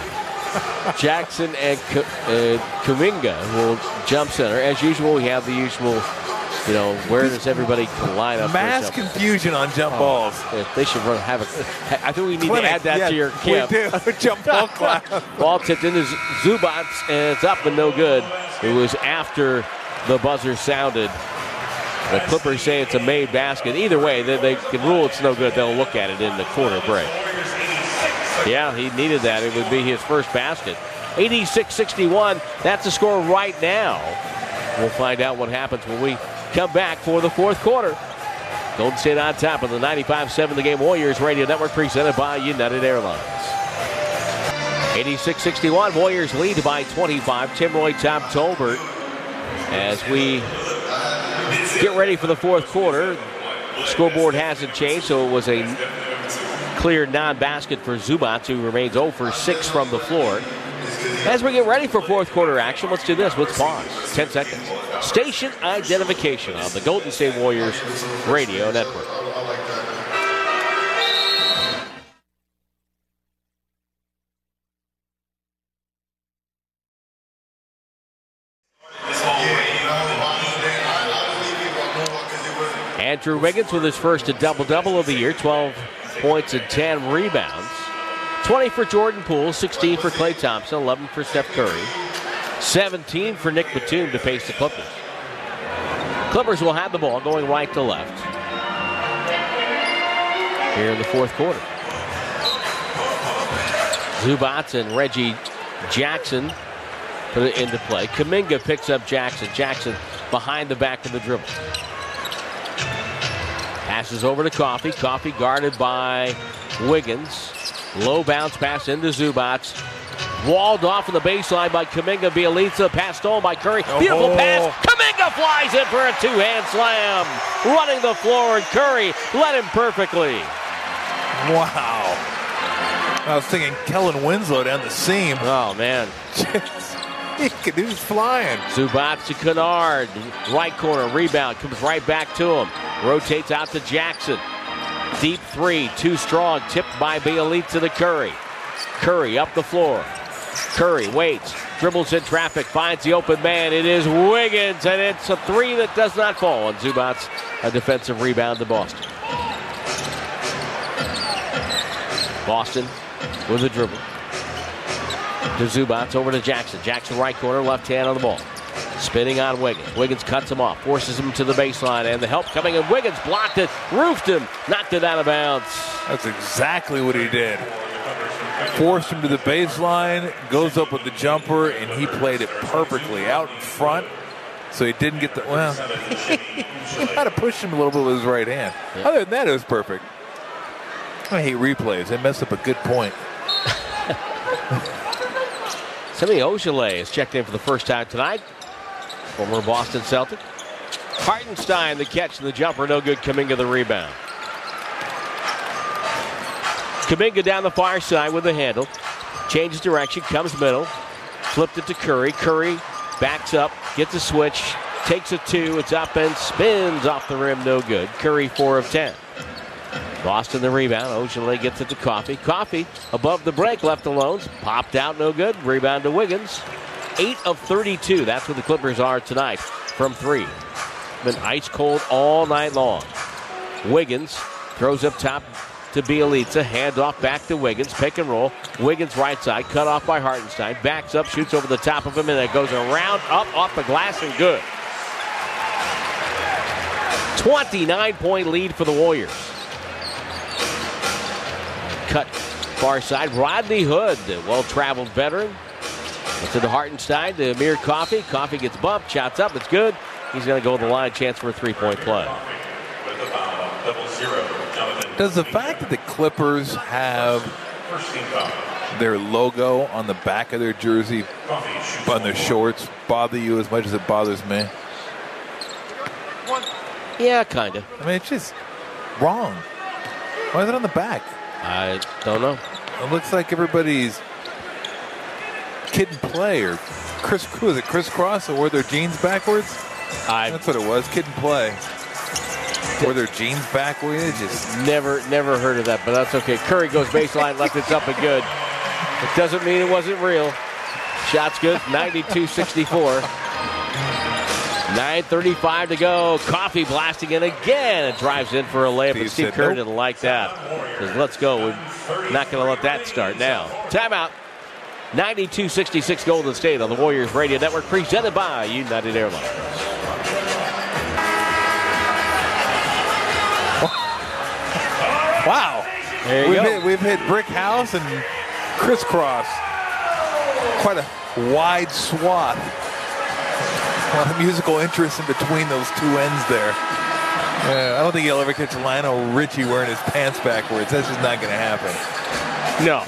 Jackson and Kuminga will jump center. As usual, we have the usual, where does everybody line up? Mass confusion on jump balls. They should have I think we need to add that to your camp. We do. Jump ball class. Ball tipped into Zubats, and it's up and no good. It was after the buzzer sounded. The Clippers say it's a made basket. Either way, they can rule it's no good. They'll look at it in the quarter break. Yeah, he needed that. It would be his first basket. 86-61. That's the score right now. We'll find out what happens when we come back for the fourth quarter. Golden State on top of the 95-7 The Game Warriors Radio Network, presented by United Airlines. 86-61. Warriors lead by 25. Tim Roy, Tom Tolbert. As we get ready for the fourth quarter, scoreboard hasn't changed, so it was a clear non-basket for Zubats, who remains 0 for 6 from the floor. As we get ready for fourth quarter action, let's do this. Let's pause. 10 seconds. Station identification on the Golden State Warriors Radio Network. Andrew Wiggins with his first double-double of the year, 12 points and 10 rebounds. 20 for Jordan Poole, 16 for Klay Thompson, 11 for Steph Curry, 17 for Nick Batum to face the Clippers. Clippers will have the ball going right to left here in the fourth quarter. Zubats and Reggie Jackson put it into play. Kuminga picks up Jackson. Jackson behind the back of the dribble. Passes over to Coffey. Coffey guarded by Wiggins. Low bounce pass into Zubats. Walled off in the baseline by Kuminga. Bjelica. Pass stolen by Curry. Beautiful pass. Kuminga flies in for a two-hand slam. Running the floor, and Curry led him perfectly. Wow. I was thinking Kellen Winslow down the seam. Oh, man. He was flying. Zubats to Kennard. Right corner. Rebound. Comes right back to him. Rotates out to Jackson. Deep three. Too strong. Tipped by Bjelica to Curry. Curry up the floor. Curry waits. Dribbles in traffic. Finds the open man. It is Wiggins. And it's a three that does not fall. And Zubats, a defensive rebound to Boston. Boston with a dribble. To Zubats, over to Jackson. Jackson right corner, left hand on the ball. Spinning on Wiggins. Wiggins cuts him off, forces him to the baseline, and the help coming in. Wiggins blocked it, roofed him, knocked it out of bounds. That's exactly what he did. Forced him to the baseline, goes up with the jumper, and he played it perfectly out in front. So he didn't get the, he might have pushed him a little bit with his right hand. Yeah. Other than that, it was perfect. I hate replays. They messed up a good point. Semi Ojeleye is checked in for the first time tonight. Former Boston Celtic. Hartenstein the catch and the jumper, no good. Kuminga the rebound. Kuminga down the far side with the handle. Changes direction, comes middle. Flipped it to Curry. Curry backs up, gets a switch, takes a two. It's up and spins off the rim, no good. Curry 4 of 10. Boston the rebound. Ojeleye gets it to Coffey. Coffey above the break, left alone. Popped out, no good. Rebound to Wiggins. 8 of 32. That's what the Clippers are tonight from three. Been ice cold all night long. Wiggins throws up top to Bjelica. Hand off back to Wiggins. Pick and roll. Wiggins right side. Cut off by Hartenstein. Backs up, shoots over the top of him, and it goes around, up off the glass, and good. 29-point lead for the Warriors. Cut far side. Rodney Hood, the well-traveled veteran. To the Hartenstein, to Amir Coffey. Coffey gets bumped, shots up, it's good. He's going to go to the line, chance for a three-point play. Does the fact that the Clippers have their logo on the back of their jersey, on their shorts, bother you as much as it bothers me? Yeah, kind of. I mean, it's just wrong. Why is it on the back? I don't know. It looks like everybody's kid and play, or crisscross, or wore their jeans backwards? That's what it was, kid and play. Wore their jeans backwards. Just never heard of that, but that's okay. Curry goes baseline, left, it's up and good. It doesn't mean it wasn't real. Shot's good, 92-64. 9:35 to go. Coffee blasting in again. It drives in for a layup, but Steve Kerr didn't like that. Says, let's go. We're not going to let that start now. Timeout. 92-66 Golden State on the Warriors Radio Network, presented by United Airlines. Wow. We've hit brick house and crisscross. Quite a wide swath. A lot of musical interest in between those two ends there. I don't think you'll ever catch Lionel Richie wearing his pants backwards. That's just not going to happen. No.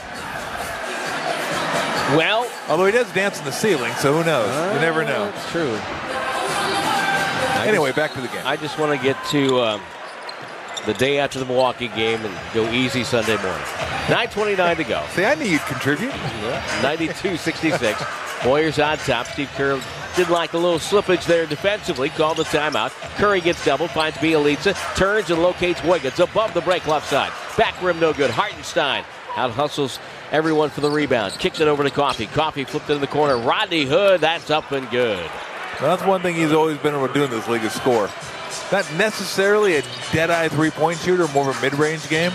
Well, although he does dance in the ceiling, so who knows? You never know. That's true. Anyway, back to the game. I just want to get to the day after the Milwaukee game and go easy Sunday morning. 9:29 to go. See, I knew you'd contribute. Yeah, 92-66. Warriors on top. Steve Kerr did like a little slippage there defensively. Called the timeout. Curry gets doubled, finds Bjelica, turns and locates Wiggins above the break left side. Back rim no good. Hartenstein out hustles everyone for the rebound. Kicks it over to Coffee. Coffee flipped it in the corner. Rodney Hood, that's up and good. Well, that's one thing he's always been able to do in this league is score. Not necessarily a dead-eye three-point shooter, more of a mid-range game.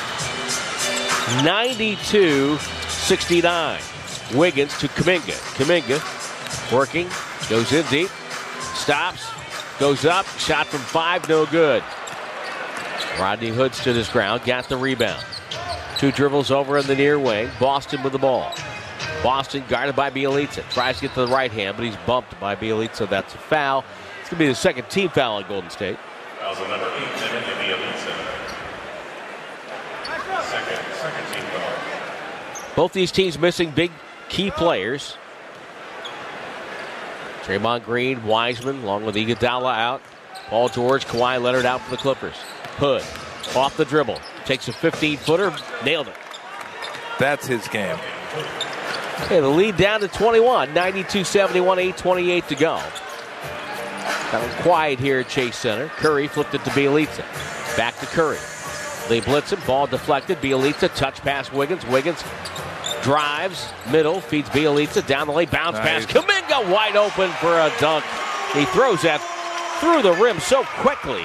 92-69. Wiggins to Kuminga. Kuminga working, goes in deep, stops, goes up, shot from 5, no good. Rodney Hood stood his ground, got the rebound. 2 dribbles over in the near wing. Boston with the ball. Boston guarded by Bjelica. Tries to get to the right hand, but he's bumped by Bjelica. That's a foul. It's going to be the second team foul on Golden State. Fouls on number 8, Bjelica. Second team foul. Both these teams missing big key players. Draymond Green, Wiseman, along with Iguodala out. Paul George, Kawhi Leonard out for the Clippers. Hood off the dribble. Takes a 15-footer. Nailed it. That's his game. Okay, the lead down to 21. 92-71, 8:28 to go. Kind of quiet here at Chase Center. Curry flipped it to Bjelica. Back to Curry. They blitz him. Ball deflected. Bjelica touch pass Wiggins. Wiggins drives. Middle. Feeds Bjelica. Down the lane. Bounce pass. Kuminga wide open for a dunk. He throws that through the rim so quickly.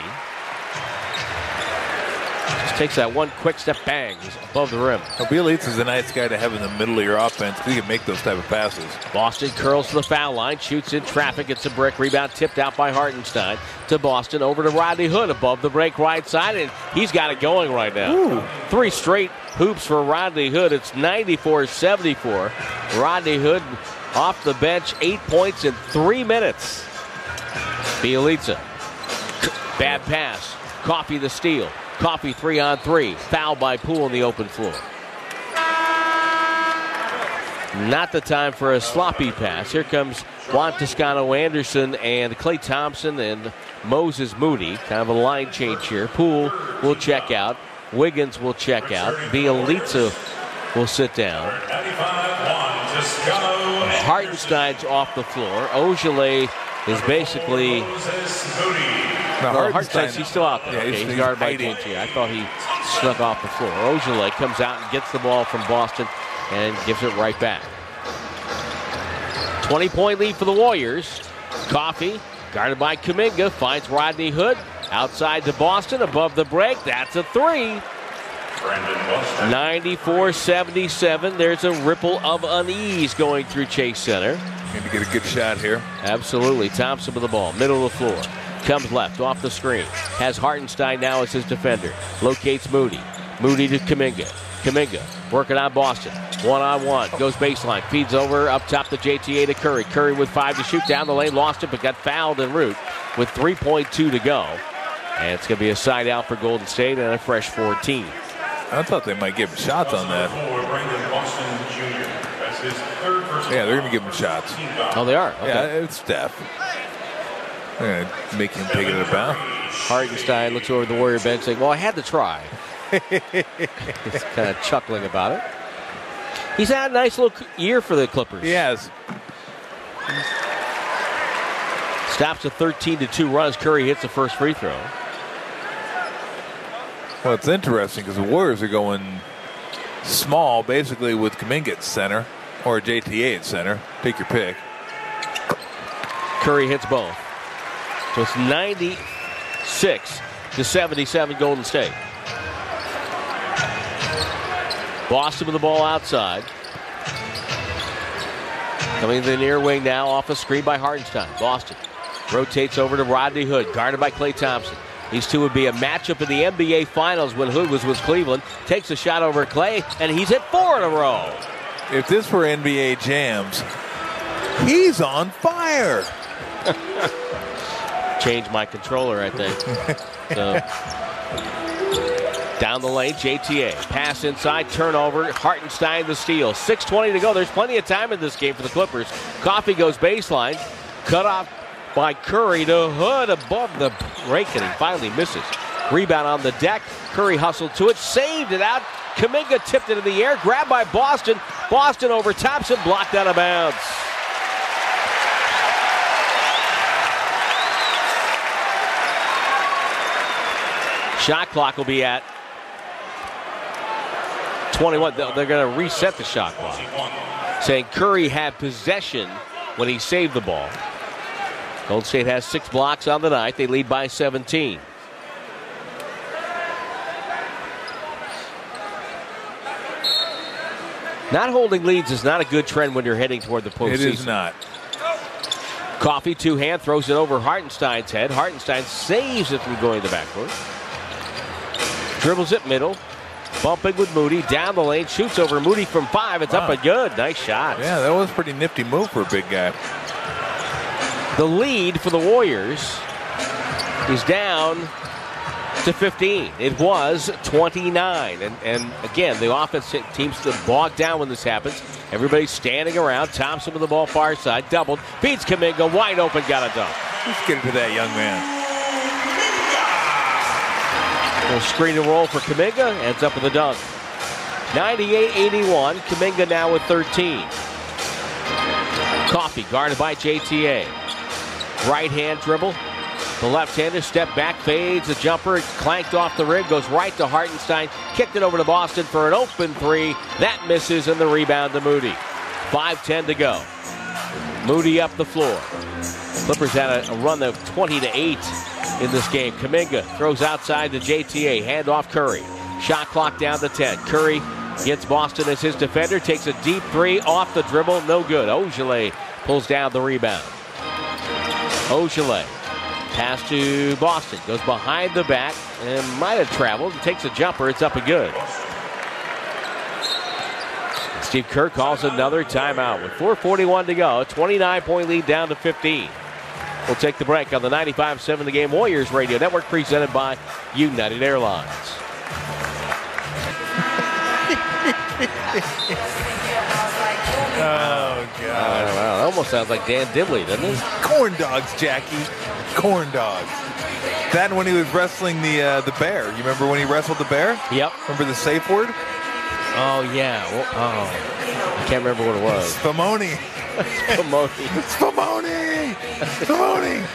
Just takes that one quick step. Bang. He's above the rim. Well, Bjelica's a nice guy to have in the middle of your offense because he can make those type of passes. Boston curls to the foul line. Shoots in traffic. Gets a brick. Rebound tipped out by Hartenstein. To Boston. Over to Rodney Hood above the break right side. And he's got it going right now. Ooh. 3 straight hoops for Rodney Hood. It's 94-74. Rodney Hood off the bench. 8 points in 3 minutes. Bjelica. Bad pass. Coffee the steal. Coffee 3-on-3. Foul by Poole in the open floor. Not the time for a sloppy pass. Here comes Juan Toscano-Anderson and Klay Thompson and Moses Moody. Kind of a line change here. Poole will check out. Wiggins will check out. Bjelica will sit down. Hartenstein's off the floor. Ogilvy is basically... Hartenstein's he's still out there. Yeah, he's guarded by DNT. I thought he snuck off the floor. Ogilvy comes out and gets the ball from Boston and gives it right back. 20-point lead for the Warriors. Coffee, guarded by Kuminga, finds Rodney Hood. Outside to Boston, above the break. That's a 3. 94-77. There's a ripple of unease going through Chase Center. Need to get a good shot here. Absolutely. Thompson with the ball, middle of the floor. Comes left, off the screen. Has Hartenstein now as his defender. Locates Moody. Moody to Kuminga. Kuminga working on Boston. One-on-one. Goes baseline. Feeds over up top to JTA to Curry. Curry with 5 to shoot. Down the lane. Lost it, but got fouled en route with 3.2 to go. And it's going to be a side out for Golden State and a fresh 14. I thought they might give him shots on that. Yeah, they're going to give him shots. Oh, they are? Okay. Yeah, it's Steph. They're going to make him take it about. Hartenstein looks over the Warrior bench saying, well, I had to try. He's kind of chuckling about it. He's had a nice little year for the Clippers. He has. Stops a 13-2 run as Curry hits the first free throw. Well, it's interesting because the Warriors are going small, basically, with Kuminga at center or JTA at center. Take your pick. Curry hits both. So it's 96-77 Golden State. Boston with the ball outside. Coming to the near wing now off a screen by Hartenstein. Boston rotates over to Rodney Hood, guarded by Klay Thompson. These two would be a matchup in the NBA Finals when Hood was with Cleveland. Takes a shot over Klay, and he's hit 4 in a row. If this were NBA Jams, he's on fire. Change my controller, I think. So, down the lane, JTA. Pass inside, turnover. Hartenstein the steal. 6:20 to go. There's plenty of time in this game for the Clippers. Coffey goes baseline. Cut off by Curry to Hood above the rake, and he finally misses. Rebound on the deck. Curry hustled to it, saved it out. Kuminga tipped it in the air, grabbed by Boston. Boston over Thompson, blocked out of bounds. Shot clock will be at 21. They're going to reset the shot clock, saying Curry had possession when he saved the ball. Golden State has 6 blocks on the night. They lead by 17. Not holding leads is not a good trend when you're heading toward the postseason. It is not. Coffey, two-hand, throws it over Hartenstein's head. Hartenstein saves it from going to the backcourt. Dribbles it middle. Bumping with Moody. Down the lane. Shoots over Moody from 5. It's up and good. Nice shot. Yeah, that was a pretty nifty move for a big guy. The lead for the Warriors is down to 15. It was 29. And again, the offense teams to bog down when this happens. Everybody's standing around. Thompson with the ball far side. Doubled. Beats Kuminga. Wide open. Got a dunk. Let's get it to that young man. Screen and roll for Kuminga. Ends up with a dunk. 98-81. Kuminga now with 13. Coffey guarded by JTA. Right hand dribble. The left-hander step back, fades a jumper, clanked off the rim, goes right to Hartenstein, kicked it over to Boston for an open 3. That misses, and the rebound to Moody. 5:10 to go. Moody up the floor. Clippers had a run of 20-8 in this game. Kuminga throws outside to JTA, hand off Curry. Shot clock down to 10. Curry gets Boston as his defender, takes a deep 3 off the dribble, no good. Ojeleye pulls down the rebound. Ojeleye. Pass to Boston. Goes behind the back and might have traveled. Takes a jumper. It's up and good. Steve Kerr calls another timeout with 4:41 to go. 29-point lead down to 15. We'll take the break on the 95.7 The Game Warriors Radio Network, presented by United Airlines. Oh, God. Wow, that almost sounds like Dan Dibley, doesn't it? Corn dogs, Jackie. Corn dogs. That and when he was wrestling the bear. You remember when he wrestled the bear? Yep. Remember the safe word? Oh, yeah. Well, I can't remember what it was. Spumoni. Spumoni. Spumoni. Spumoni.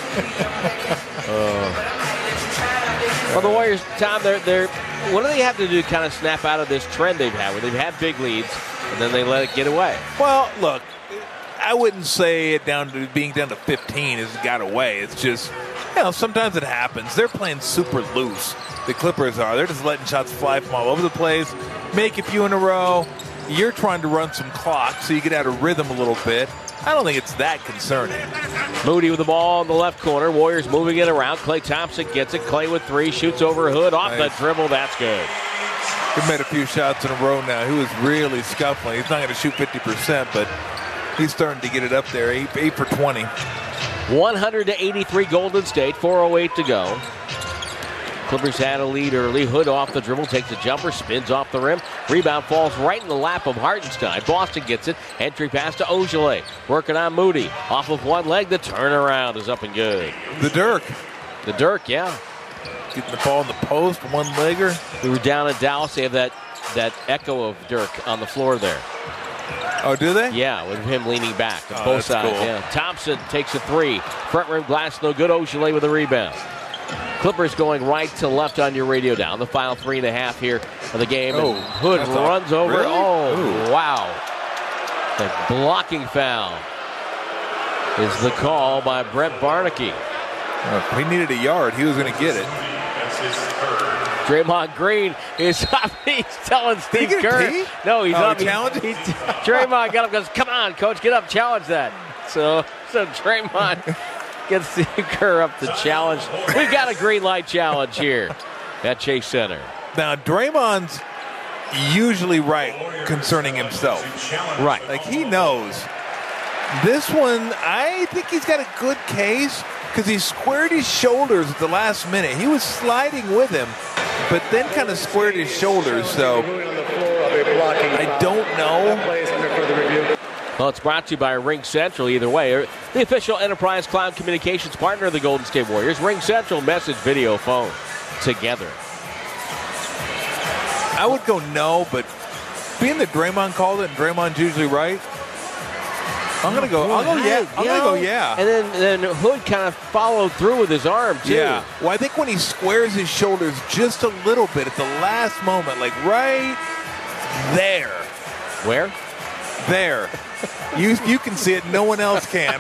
Well, the Warriors, Tom, they're what do they have to do to kind of snap out of this trend they've had where they've had big leads and then they let it get away? Well, look, I wouldn't say it being down to 15 has got away. It's just, sometimes it happens. They're playing super loose. The Clippers are. They're just letting shots fly from all over the place, make a few in a row. You're trying to run some clock so you get out of rhythm a little bit. I don't think it's that concerning. Moody with the ball in the left corner. Warriors moving it around. Klay Thompson gets it. Klay with 3. Shoots over Hood. Off the dribble. That's good. He made a few shots in a row now. He was really scuffling. He's not going to shoot 50%, but he's starting to get it up there. 8 for 20. 100-83 Golden State. 4:08 to go. Clippers had a lead early. Hood off the dribble, takes a jumper, spins off the rim. Rebound falls right in the lap of Hartenstein. Boston gets it. Entry pass to Ojeleye. Working on Moody. Off of one leg. The turnaround is up and good. The Dirk. The Dirk, yeah. Getting the ball in the post, one-legger. We were down in Dallas. They have that echo of Dirk on the floor there. Oh, do they? Yeah, with him leaning back on both that's sides. cool. Yeah. Thompson takes a 3. Front rim glass, no good. Ojeleye with a rebound. Clippers going right to left on your radio down. The final 3.5 here of the game. Oh, and Hood runs over. Really? Oh, wow. The blocking foul is the call by Brett Barnaky. If he needed a yard, he was going to get it. Draymond Green is up. He's telling Steve Kerr. No, he's up. Draymond got up and goes, come on, coach, get up, challenge that. So Draymond gets Steve Kerr up to challenge. We've got a green light challenge here at Chase Center. Now, Draymond's usually right concerning himself. Right. Like, he knows. This one, I think he's got a good case because he squared his shoulders at the last minute. He was sliding with him, but then kind of squared his shoulders. So I don't know. Well, it's brought to you by Ring Central. Either way, the official enterprise cloud communications partner of the Golden State Warriors. Ring Central, message, video, phone together. I would go no, but being that Draymond called it and Draymond's usually right, I'm going to go, I'll go yeah. I'm going to go yeah. And then Hood kind of followed through with his arm, too. Yeah. Well, I think when he squares his shoulders just a little bit at the last moment, like right there. Where? There. You can see it. No one else can.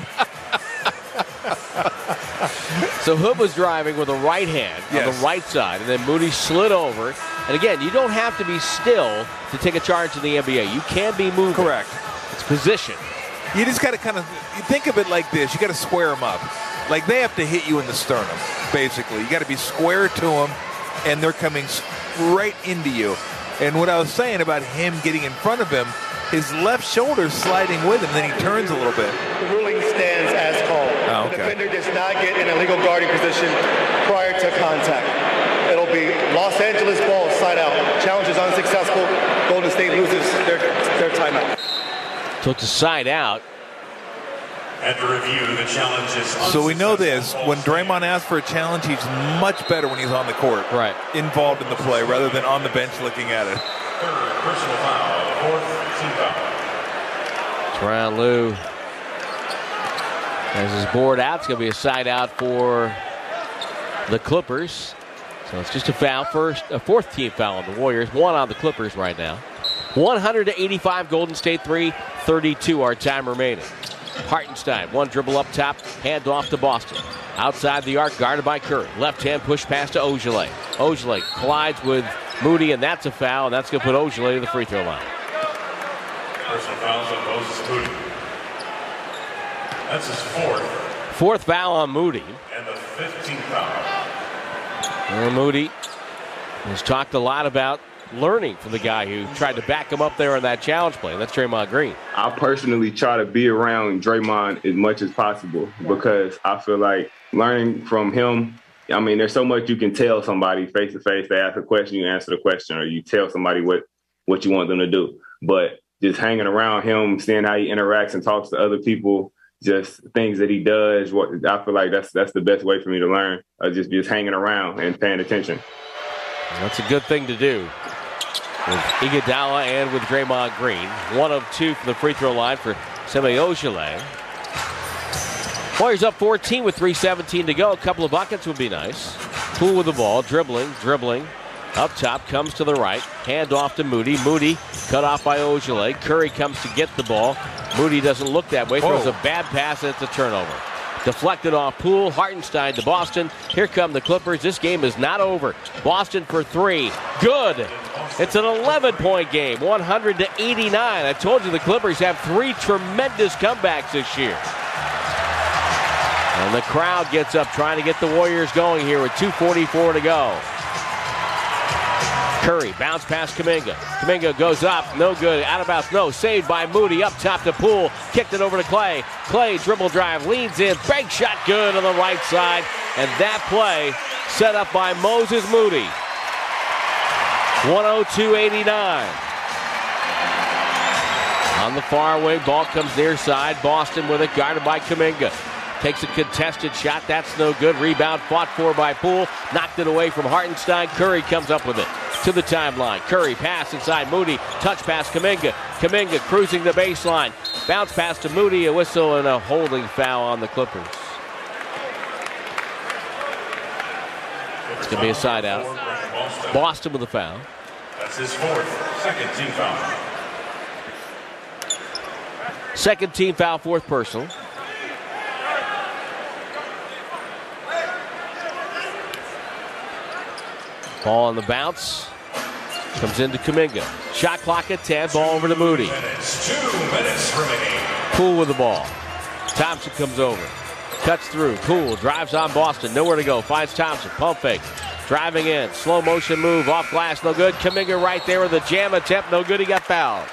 So Hood was driving with a right hand on the right side, and then Moody slid over. And again, you don't have to be still to take a charge in the NBA. You can be moving. Correct. It's position. You just got to kind of think of it like this. You got to square them up. Like they have to hit you in the sternum, basically. You got to be square to them, and they're coming right into you. And what I was saying about him getting in front of him, his left shoulder's sliding with him, then he turns a little bit. The ruling stands as called. Oh, okay. The defender does not get in a legal guarding position prior to contact. It'll be Los Angeles ball, side out. Challenge is unsuccessful. Golden State loses their timeout. So it's a side out. After review, the challenge is So we know this. When Draymond asks for a challenge, he's much better when he's on the court. Right. Involved in the play rather than on the bench looking at it. third personal foul, fourth team foul. Tyronn Lue has his board out. It's going to be a side out for the Clippers. So it's just a foul, a fourth team foul on the Warriors. One on the Clippers right now. 185 Golden State, 3:32 our time remaining. Hartenstein, one dribble up top, hand off to Boston. Outside the arc, guarded by Curry. Left hand push pass to Ojeleye. Ojeleye collides with Moody, and that's a foul, and that's going to put Ojeleye to the free throw line. Personal fouls on Moses Moody. That's his fourth. Fourth foul on Moody. And the 15th foul. Well, Moody has talked a lot about learning from the guy who tried to back him up there on that challenge play. That's Draymond Green. I personally try to be around Draymond as much as possible because I feel like learning from him, I mean, there's so much you can tell somebody face to face. They ask a question, you answer the question, or you tell somebody what you want them to do. But just hanging around him, seeing how he interacts and talks to other people, just things that he does, I feel like that's the best way for me to learn, just hanging around and paying attention. That's a good thing to do. With Iguodala and with Draymond Green. 1 of 2 from the free throw line for Semi Ojeleye. Warriors up 14 with 3:17 to go. A couple of buckets would be nice. Poole with the ball, dribbling. Up top, comes to the right. Hand off to Moody. Moody cut off by Ojeleye. Curry comes to get the ball. Moody doesn't look that way. Throws a bad pass, and it's a turnover. Deflected off Poole. Hartenstein to Boston. Here come the Clippers. This game is not over. Boston for 3. Good. It's an 11-point game, 100-89. I told you the Clippers have 3 tremendous comebacks this year. And the crowd gets up trying to get the Warriors going here with 2:44 to go. Curry, bounce past Kuminga. Kuminga goes up, no good, out of bounds, no. Saved by Moody, up top to Poole. Kicked it over to Clay. Clay, dribble drive, leans in, bank shot good on the right side. And that play set up by Moses Moody. 102-89. On the far wing, ball comes near side. Boston with it, guarded by Kuminga. Takes a contested shot, that's no good. Rebound fought for by Poole. Knocked it away from Hartenstein. Curry comes up with it to the timeline. Curry pass inside Moody. Touch pass Kuminga. Kuminga cruising the baseline. Bounce pass to Moody. A whistle and a holding foul on the Clippers. It's going to be a side out. Boston with a foul. That's his fourth. Second team foul. Second team foul, fourth personal. Ball on the bounce. Comes into Kuminga. Shot clock at 10. Ball over to Moody. 2 minutes remaining. Poole with the ball. Thompson comes over. Cuts through. Poole drives on Boston. Nowhere to go. Finds Thompson. Pump fake. Driving in. Slow motion move. Off glass. No good. Kuminga right there with a jam attempt. No good. He got fouled.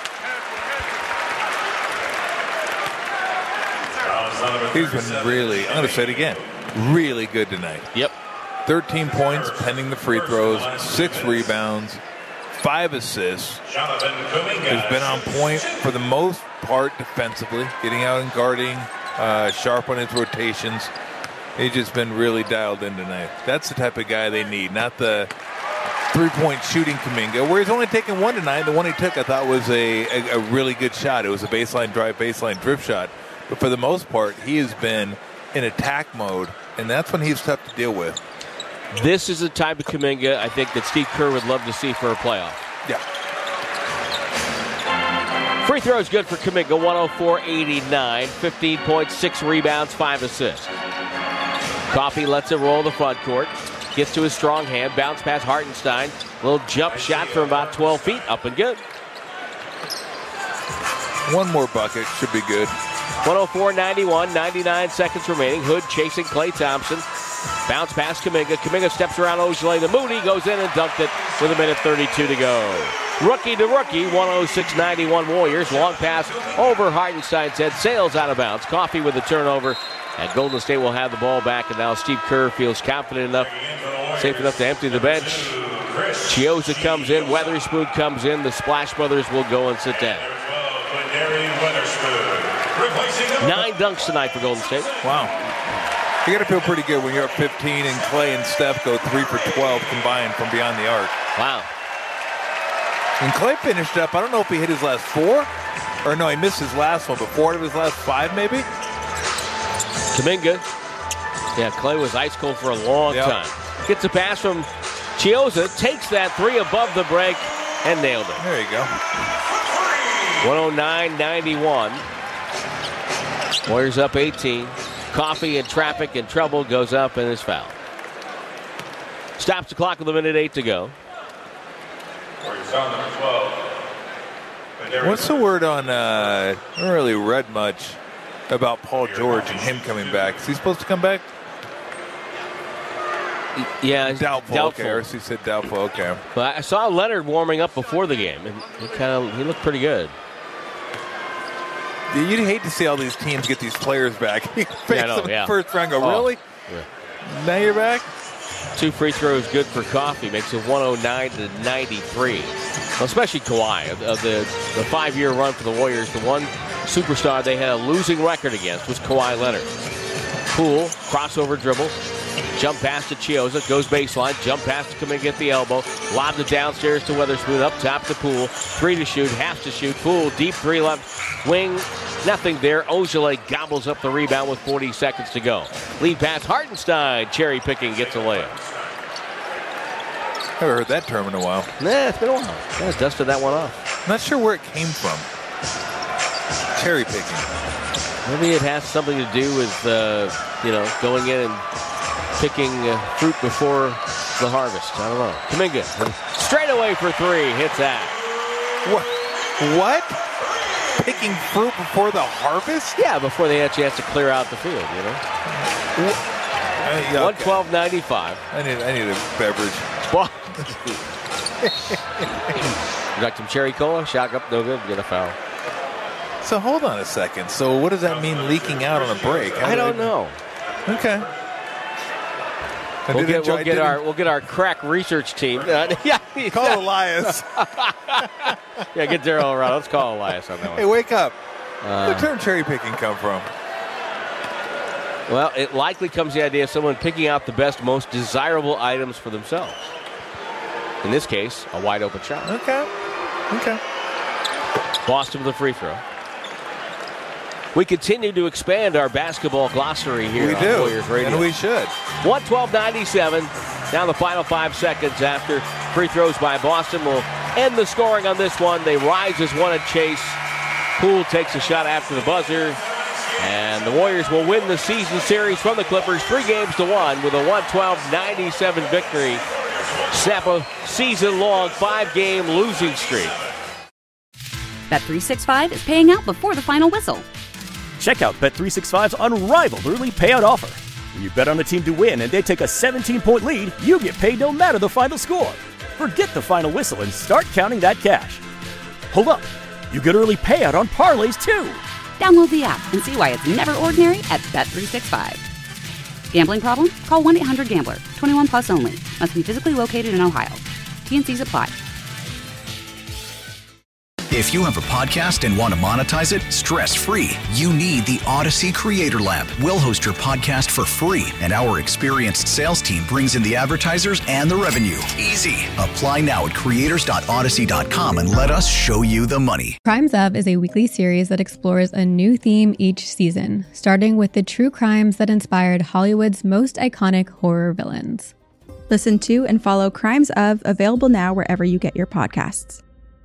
He's been really, I'm going to say it again, really good tonight. Yep. 13 points pending the free throws, 6 rebounds, 5 assists. Has been on point for the most part defensively, getting out and guarding, sharp on his rotations. He's just been really dialed in tonight. That's the type of guy they need, not the three-point shooting Kuminga, where he's only taken one tonight. The one he took I thought was a really good shot. It was a baseline drive, baseline drift shot. But for the most part, he has been in attack mode, and that's when he's tough to deal with. This is the type of Kuminga I think that Steve Kerr would love to see for a playoff. Yeah. Free throw is good for Kuminga, 104-89, 15 points, 6 rebounds, 5 assists. Coffey lets it roll the front court, gets to his strong hand, bounce past Hartenstein, little jump shot from about 12 feet, up and good. One more bucket should be good. 104-91, 99 seconds remaining. Hood chasing Klay Thompson. Bounce pass Kuminga. Kuminga steps around Ojeleye. The Moody goes in and dunked it with 1:32 to go. Rookie to rookie, 106-91 Warriors. Long pass over Hartenstein's head. Sails out of bounds. Coffey with the turnover. And Golden State will have the ball back. And now Steve Kerr feels confident enough, safe enough to empty the bench. Chiozza comes in. Weatherspoon comes in. The Splash Brothers will go and sit down. 9 dunks tonight for Golden State. Wow. You got to feel pretty good when you're up 15 and Klay and Steph go 3 for 12 combined from beyond the arc. Wow. When Klay finished up, I don't know if he hit his last 4, or no, he missed his last one, but 4 of his last 5 maybe? Kuminga. Yeah, Klay was ice cold for a long time. Gets a pass from Chiozza, takes that 3 above the break, and nailed it. There you go. 109-91. Warriors up 18. Coffey in traffic and trouble, goes up and is fouled. Stops the clock with 1:08 to go. What's the word on, I haven't really read much about Paul George and him coming back. Is he supposed to come back? Yeah, doubtful. Okay, RC said doubtful. Okay. But I saw Leonard warming up before the game, and he looked pretty good. You'd hate to see all these teams get these players back. First round, go, really? Yeah. Now you're back? 2 free throws good for Coffey, makes it 109-93. Well, especially Kawhi. Of the 5-year run for the Warriors, the one superstar they had a losing record against was Kawhi Leonard. Poole, crossover dribble, jump pass to Chiozza, goes baseline, jump pass to Kuminga at the elbow, lob it downstairs to Weatherspoon, up top to Poole, 3 to shoot, half to shoot, Poole, deep 3 left wing, nothing there. Ojeleye gobbles up the rebound with 40 seconds to go. Lead pass, Hartenstein, cherry picking, gets a layup. Haven't heard that term in a while. Nah, it's been a while. Kind of dusted that one off. Not sure where it came from. Cherry picking. Maybe it has something to do with, going in and picking fruit before the harvest. I don't know. Kuminga, straight away for 3, hits that. What? Picking fruit before the harvest? Yeah, before they had a chance to clear out the field, 112-95. I need a beverage. You like some cherry cola? Shot up, no good, get a foul. So hold on a second. So what does that mean, leaking out on a break? I don't know. Okay. We'll get our crack research team. Call Elias. Yeah, get Daryl around. Let's call Elias on that one. Hey, wake up. Where did the term cherry picking come from? Well, it likely comes the idea of someone picking out the best, most desirable items for themselves. In this case, a wide open shot. Okay. Boston with a free throw. We continue to expand our basketball glossary here We on do, Warriors Radio. and we should. 112-97. Now the final 5 seconds after free throws by Boston will end the scoring on this one. They rise as one at Chase. Poole takes a shot after the buzzer. And the Warriors will win the season series from the Clippers 3-1 with a 112-97 victory. Snap a season-long 5-game losing streak. Bet365 is paying out before the final whistle. Check out Bet365's unrivaled early payout offer. When you bet on a team to win and they take a 17-point lead, you get paid no matter the final score. Forget the final whistle and start counting that cash. Hold up. You get early payout on parlays, too. Download the app and see why it's never ordinary at Bet365. Gambling problem? Call 1-800-GAMBLER. 21 plus only. Must be physically located in Ohio. T&Cs apply. If you have a podcast and want to monetize it stress-free, you need the Odyssey Creator Lab. We'll host your podcast for free, and our experienced sales team brings in the advertisers and the revenue. Easy. Apply now at creators.odyssey.com and let us show you the money. Crimes Of is a weekly series that explores a new theme each season, starting with the true crimes that inspired Hollywood's most iconic horror villains. Listen to and follow Crimes Of, available now wherever you get your podcasts.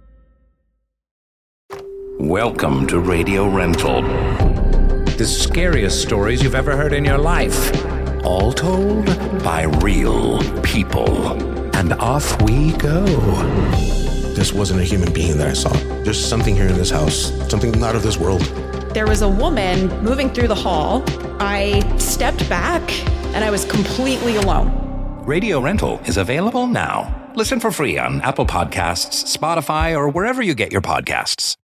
Welcome to Radio Rental. The scariest stories you've ever heard in your life. All told by real people. And off we go. This wasn't a human being that I saw. There's something here in this house, something not of this world. There was a woman moving through the hall. I stepped back and I was completely alone. Radio Rental is available now. Listen for free on Apple Podcasts, Spotify, or wherever you get your podcasts.